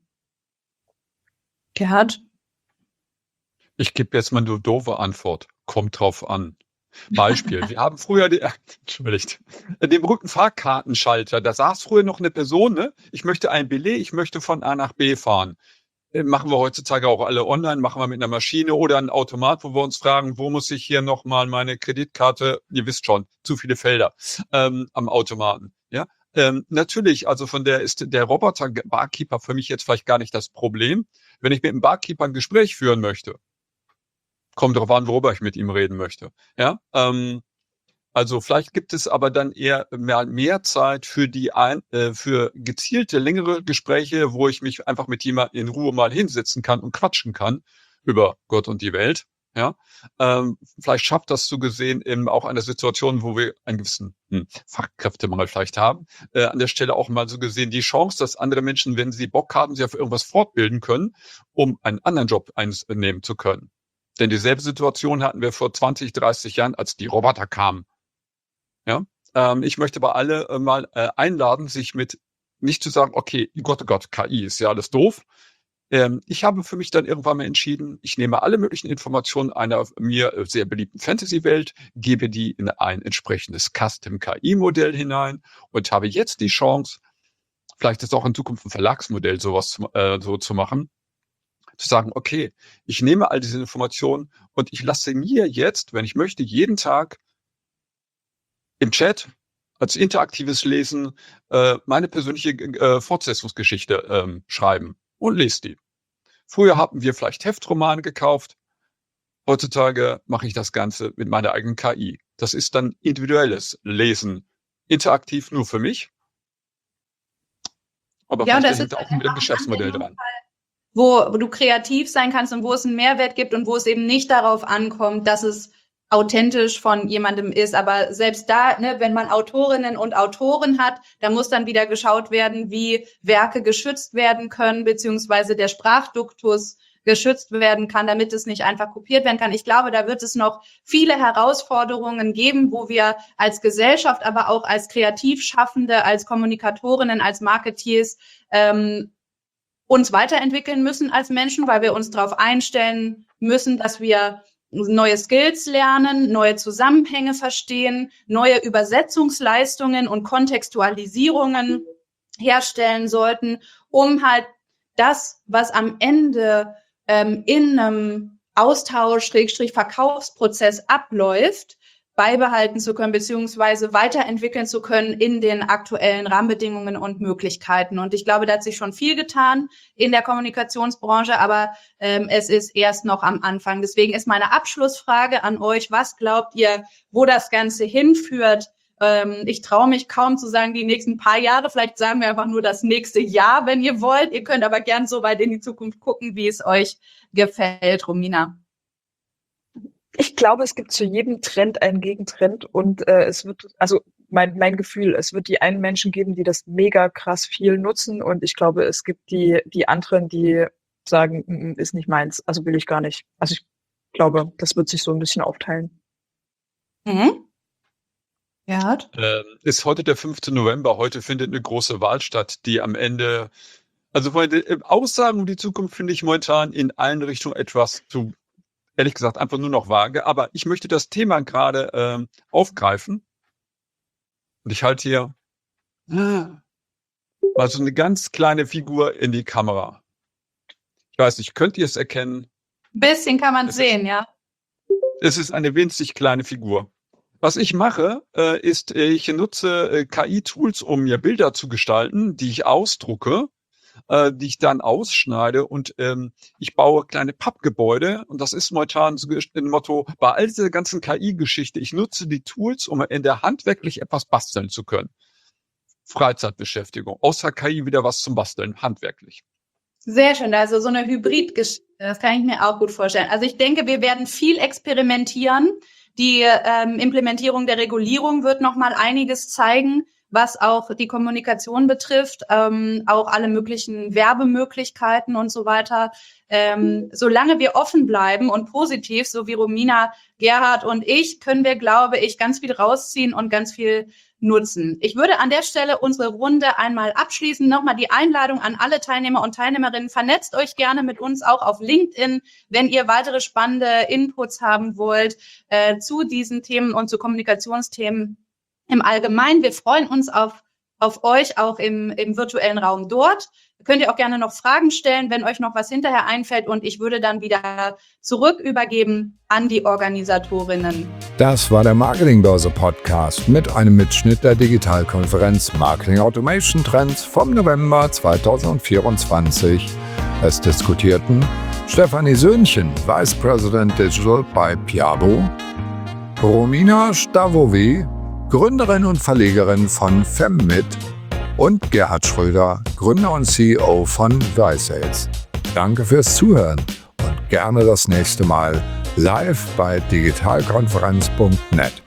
Gerhard? Ich gebe jetzt mal eine doofe Antwort. Kommt drauf an. Beispiel. Wir haben früher, die, äh, entschuldigt, den berühmten Fahrkartenschalter. Da saß früher noch eine Person, ne? Ich möchte ein Billet, ich möchte von A nach B fahren. Machen wir heutzutage auch alle online, machen wir mit einer Maschine oder einem Automat, wo wir uns fragen, wo muss ich hier nochmal meine Kreditkarte, ihr wisst schon, zu viele Felder ähm, am Automaten. Ja, ähm, natürlich, also von der ist der Roboter Barkeeper für mich jetzt vielleicht gar nicht das Problem. Wenn ich mit einem Barkeeper ein Gespräch führen möchte, kommt darauf an, worüber ich mit ihm reden möchte. Ja, ähm, also vielleicht gibt es aber dann eher mehr, mehr Zeit für die ein, äh, für gezielte längere Gespräche, wo ich mich einfach mit jemandem in Ruhe mal hinsetzen kann und quatschen kann über Gott und die Welt. Ja, ähm, vielleicht schafft das so gesehen eben auch eine Situation, wo wir einen gewissen hm, Fachkräftemangel vielleicht haben. Äh, an der Stelle auch mal so gesehen die Chance, dass andere Menschen, wenn sie Bock haben, sich auf irgendwas fortbilden können, um einen anderen Job einnehmen zu können. Denn dieselbe Situation hatten wir vor zwanzig, dreißig Jahren, als die Roboter kamen. Ja, ähm, ich möchte aber alle äh, mal äh, einladen, sich mit nicht zu sagen, okay, Gott, oh Gott, K I ist ja alles doof. Ähm, ich habe für mich dann irgendwann mal entschieden, ich nehme alle möglichen Informationen einer mir sehr beliebten Fantasy-Welt, gebe die in ein entsprechendes Custom-K I-Modell hinein und habe jetzt die Chance, vielleicht ist auch in Zukunft ein Verlagsmodell sowas zu, äh, so zu machen, zu sagen, okay, ich nehme all diese Informationen und ich lasse mir jetzt, wenn ich möchte, jeden Tag im Chat als interaktives Lesen äh, meine persönliche äh, Fortsetzungsgeschichte ähm, schreiben und lese die. Früher haben wir vielleicht Heftromane gekauft. Heutzutage mache ich das Ganze mit meiner eigenen K I. Das ist dann individuelles Lesen interaktiv nur für mich. Aber Ja, und vielleicht das ist ist auch mit dem Geschäftsmodell dran. Wo, wo du kreativ sein kannst und wo es einen Mehrwert gibt und wo es eben nicht darauf ankommt, dass es authentisch von jemandem ist. Aber selbst da, ne, wenn man Autorinnen und Autoren hat, da muss dann wieder geschaut werden, wie Werke geschützt werden können, beziehungsweise der Sprachduktus geschützt werden kann, damit es nicht einfach kopiert werden kann. Ich glaube, da wird es noch viele Herausforderungen geben, wo wir als Gesellschaft, aber auch als Kreativschaffende, als Kommunikatorinnen, als Marketeers ähm, uns weiterentwickeln müssen als Menschen, weil wir uns darauf einstellen müssen, dass wir neue Skills lernen, neue Zusammenhänge verstehen, neue Übersetzungsleistungen und Kontextualisierungen herstellen sollten, um halt das, was am Ende ähm, in einem Austausch, Schrägstrich Verkaufsprozess abläuft, beibehalten zu können, beziehungsweise weiterentwickeln zu können in den aktuellen Rahmenbedingungen und Möglichkeiten. Und ich glaube, da hat sich schon viel getan in der Kommunikationsbranche, aber ähm, es ist erst noch am Anfang. Deswegen ist meine Abschlussfrage an euch: Was glaubt ihr, wo das Ganze hinführt? Ähm, ich traue mich kaum zu sagen, die nächsten paar Jahre. Vielleicht sagen wir einfach nur das nächste Jahr, wenn ihr wollt. Ihr könnt aber gern so weit in die Zukunft gucken, wie es euch gefällt, Romina. Ich glaube, es gibt zu jedem Trend einen Gegentrend und äh, es wird, also mein mein Gefühl, es wird die einen Menschen geben, die das mega krass viel nutzen und ich glaube, es gibt die die anderen, die sagen, "Mm, ist nicht meins, also will ich gar nicht." Also ich glaube, das wird sich so ein bisschen aufteilen. Mhm. Gerhard? Ähm, ist heute der fünfte November. Heute findet eine große Wahl statt, die am Ende, also von den Aussagen um die Zukunft finde ich momentan in allen Richtungen etwas zu, ehrlich gesagt, einfach nur noch vage. Aber ich möchte das Thema gerade ähm, aufgreifen. Und ich halte hier ah, mal so eine ganz kleine Figur in die Kamera. Ich weiß nicht, könnt ihr es erkennen? Ein bisschen kann man Es ist- sehen, ja. Es ist eine winzig kleine Figur. Was ich mache, äh, ist, ich nutze äh, K I-Tools, um mir Bilder zu gestalten, die ich ausdrucke, äh, die ich dann ausschneide und ähm, ich baue kleine Pappgebäude und das ist momentan so ein Motto, bei all dieser ganzen K I-Geschichte, ich nutze die Tools, um in der Hand wirklich etwas basteln zu können. Freizeitbeschäftigung, außer K I wieder was zum Basteln, handwerklich. Sehr schön, also so eine Hybridgeschichte, das kann ich mir auch gut vorstellen. Also ich denke, wir werden viel experimentieren. Die ähm, Implementierung der Regulierung wird noch mal einiges zeigen, was auch die Kommunikation betrifft, ähm, auch alle möglichen Werbemöglichkeiten und so weiter. Ähm, solange wir offen bleiben und positiv, so wie Romina, Gerhard und ich, können wir, glaube ich, ganz viel rausziehen und ganz viel nutzen. Ich würde an der Stelle unsere Runde einmal abschließen. Nochmal die Einladung an alle Teilnehmer und Teilnehmerinnen. Vernetzt euch gerne mit uns auch auf LinkedIn, wenn ihr weitere spannende Inputs haben wollt äh, zu diesen Themen und zu Kommunikationsthemen im Allgemeinen. Wir freuen uns auf auf euch auch im, im virtuellen Raum dort. Könnt ihr auch gerne noch Fragen stellen, wenn euch noch was hinterher einfällt. Und ich würde dann wieder zurück übergeben an die Organisatorinnen. Das war der Marketingbörse Podcast mit einem Mitschnitt der Digitalkonferenz Marketing Automation Trends vom November zweitausendvierundzwanzig. Es diskutierten Stefanie Söhnchen, Vice President Digital bei Piabo, Romina Stavovi, Gründerin und Verlegerin von Femmit, und Gerhard Schröder, Gründer und C E O von Visales. Danke fürs Zuhören und gerne das nächste Mal live bei digitalkonferenz punkt net.